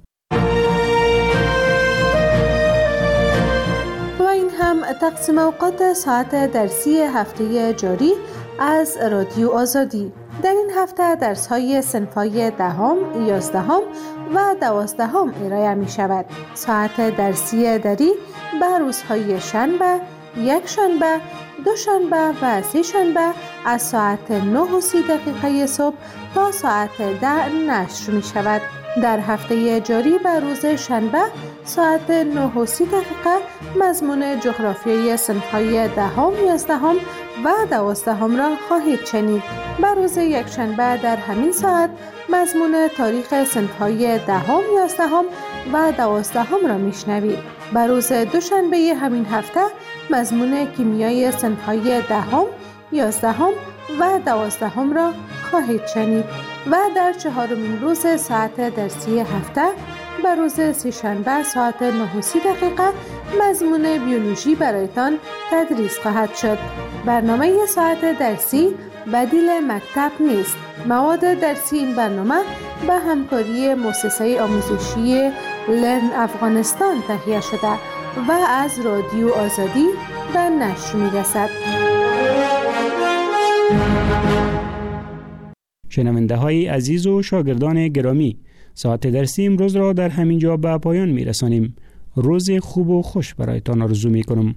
و این هم تقسیم اوقات ساعت درسی هفته جاری از رادیو آزادی. در این هفته درس‌های صنف‌های 10، 11 و 12 ارائه می شود. ساعت درسی دری به روزهای شنبه، یک شنبه، دوشنبه و سه شنبه از ساعت 9:30 صبح تا ساعت 10 نشر می شود. در هفته جاری به روز شنبه ساعت 9:30 مضمون جغرافیای صنف‌های 10، 11 و 12 را خواهید شنید. به روز یک شنبه در همین ساعت مضمون تاریخ صنف‌های 10، 11 و 12 را میشنوید. به روز دوشنبه همین هفته مضمون کیمیای صنف‌های 10، 11 و 12 را خواهید شنید و در چهارمین روز ساعت درسی هفته به روز سه‌شنبه ساعت 9:30 مضمون بیولوژی برایتان تدریس خواهد شد. برنامه ساعت درسی بدیل مکتب نیست. مواد درسی این برنامه به همکاری مؤسسه آموزشی لرن افغانستان تهیه شده و از رادیو آزادی به نشر می‌رسد. شنونده های عزیز و شاگردان گرامی، ساعت درسی امروز را در همین جا به پایان می رسانیم. روز خوب و خوش برایتان آرزو می کنم.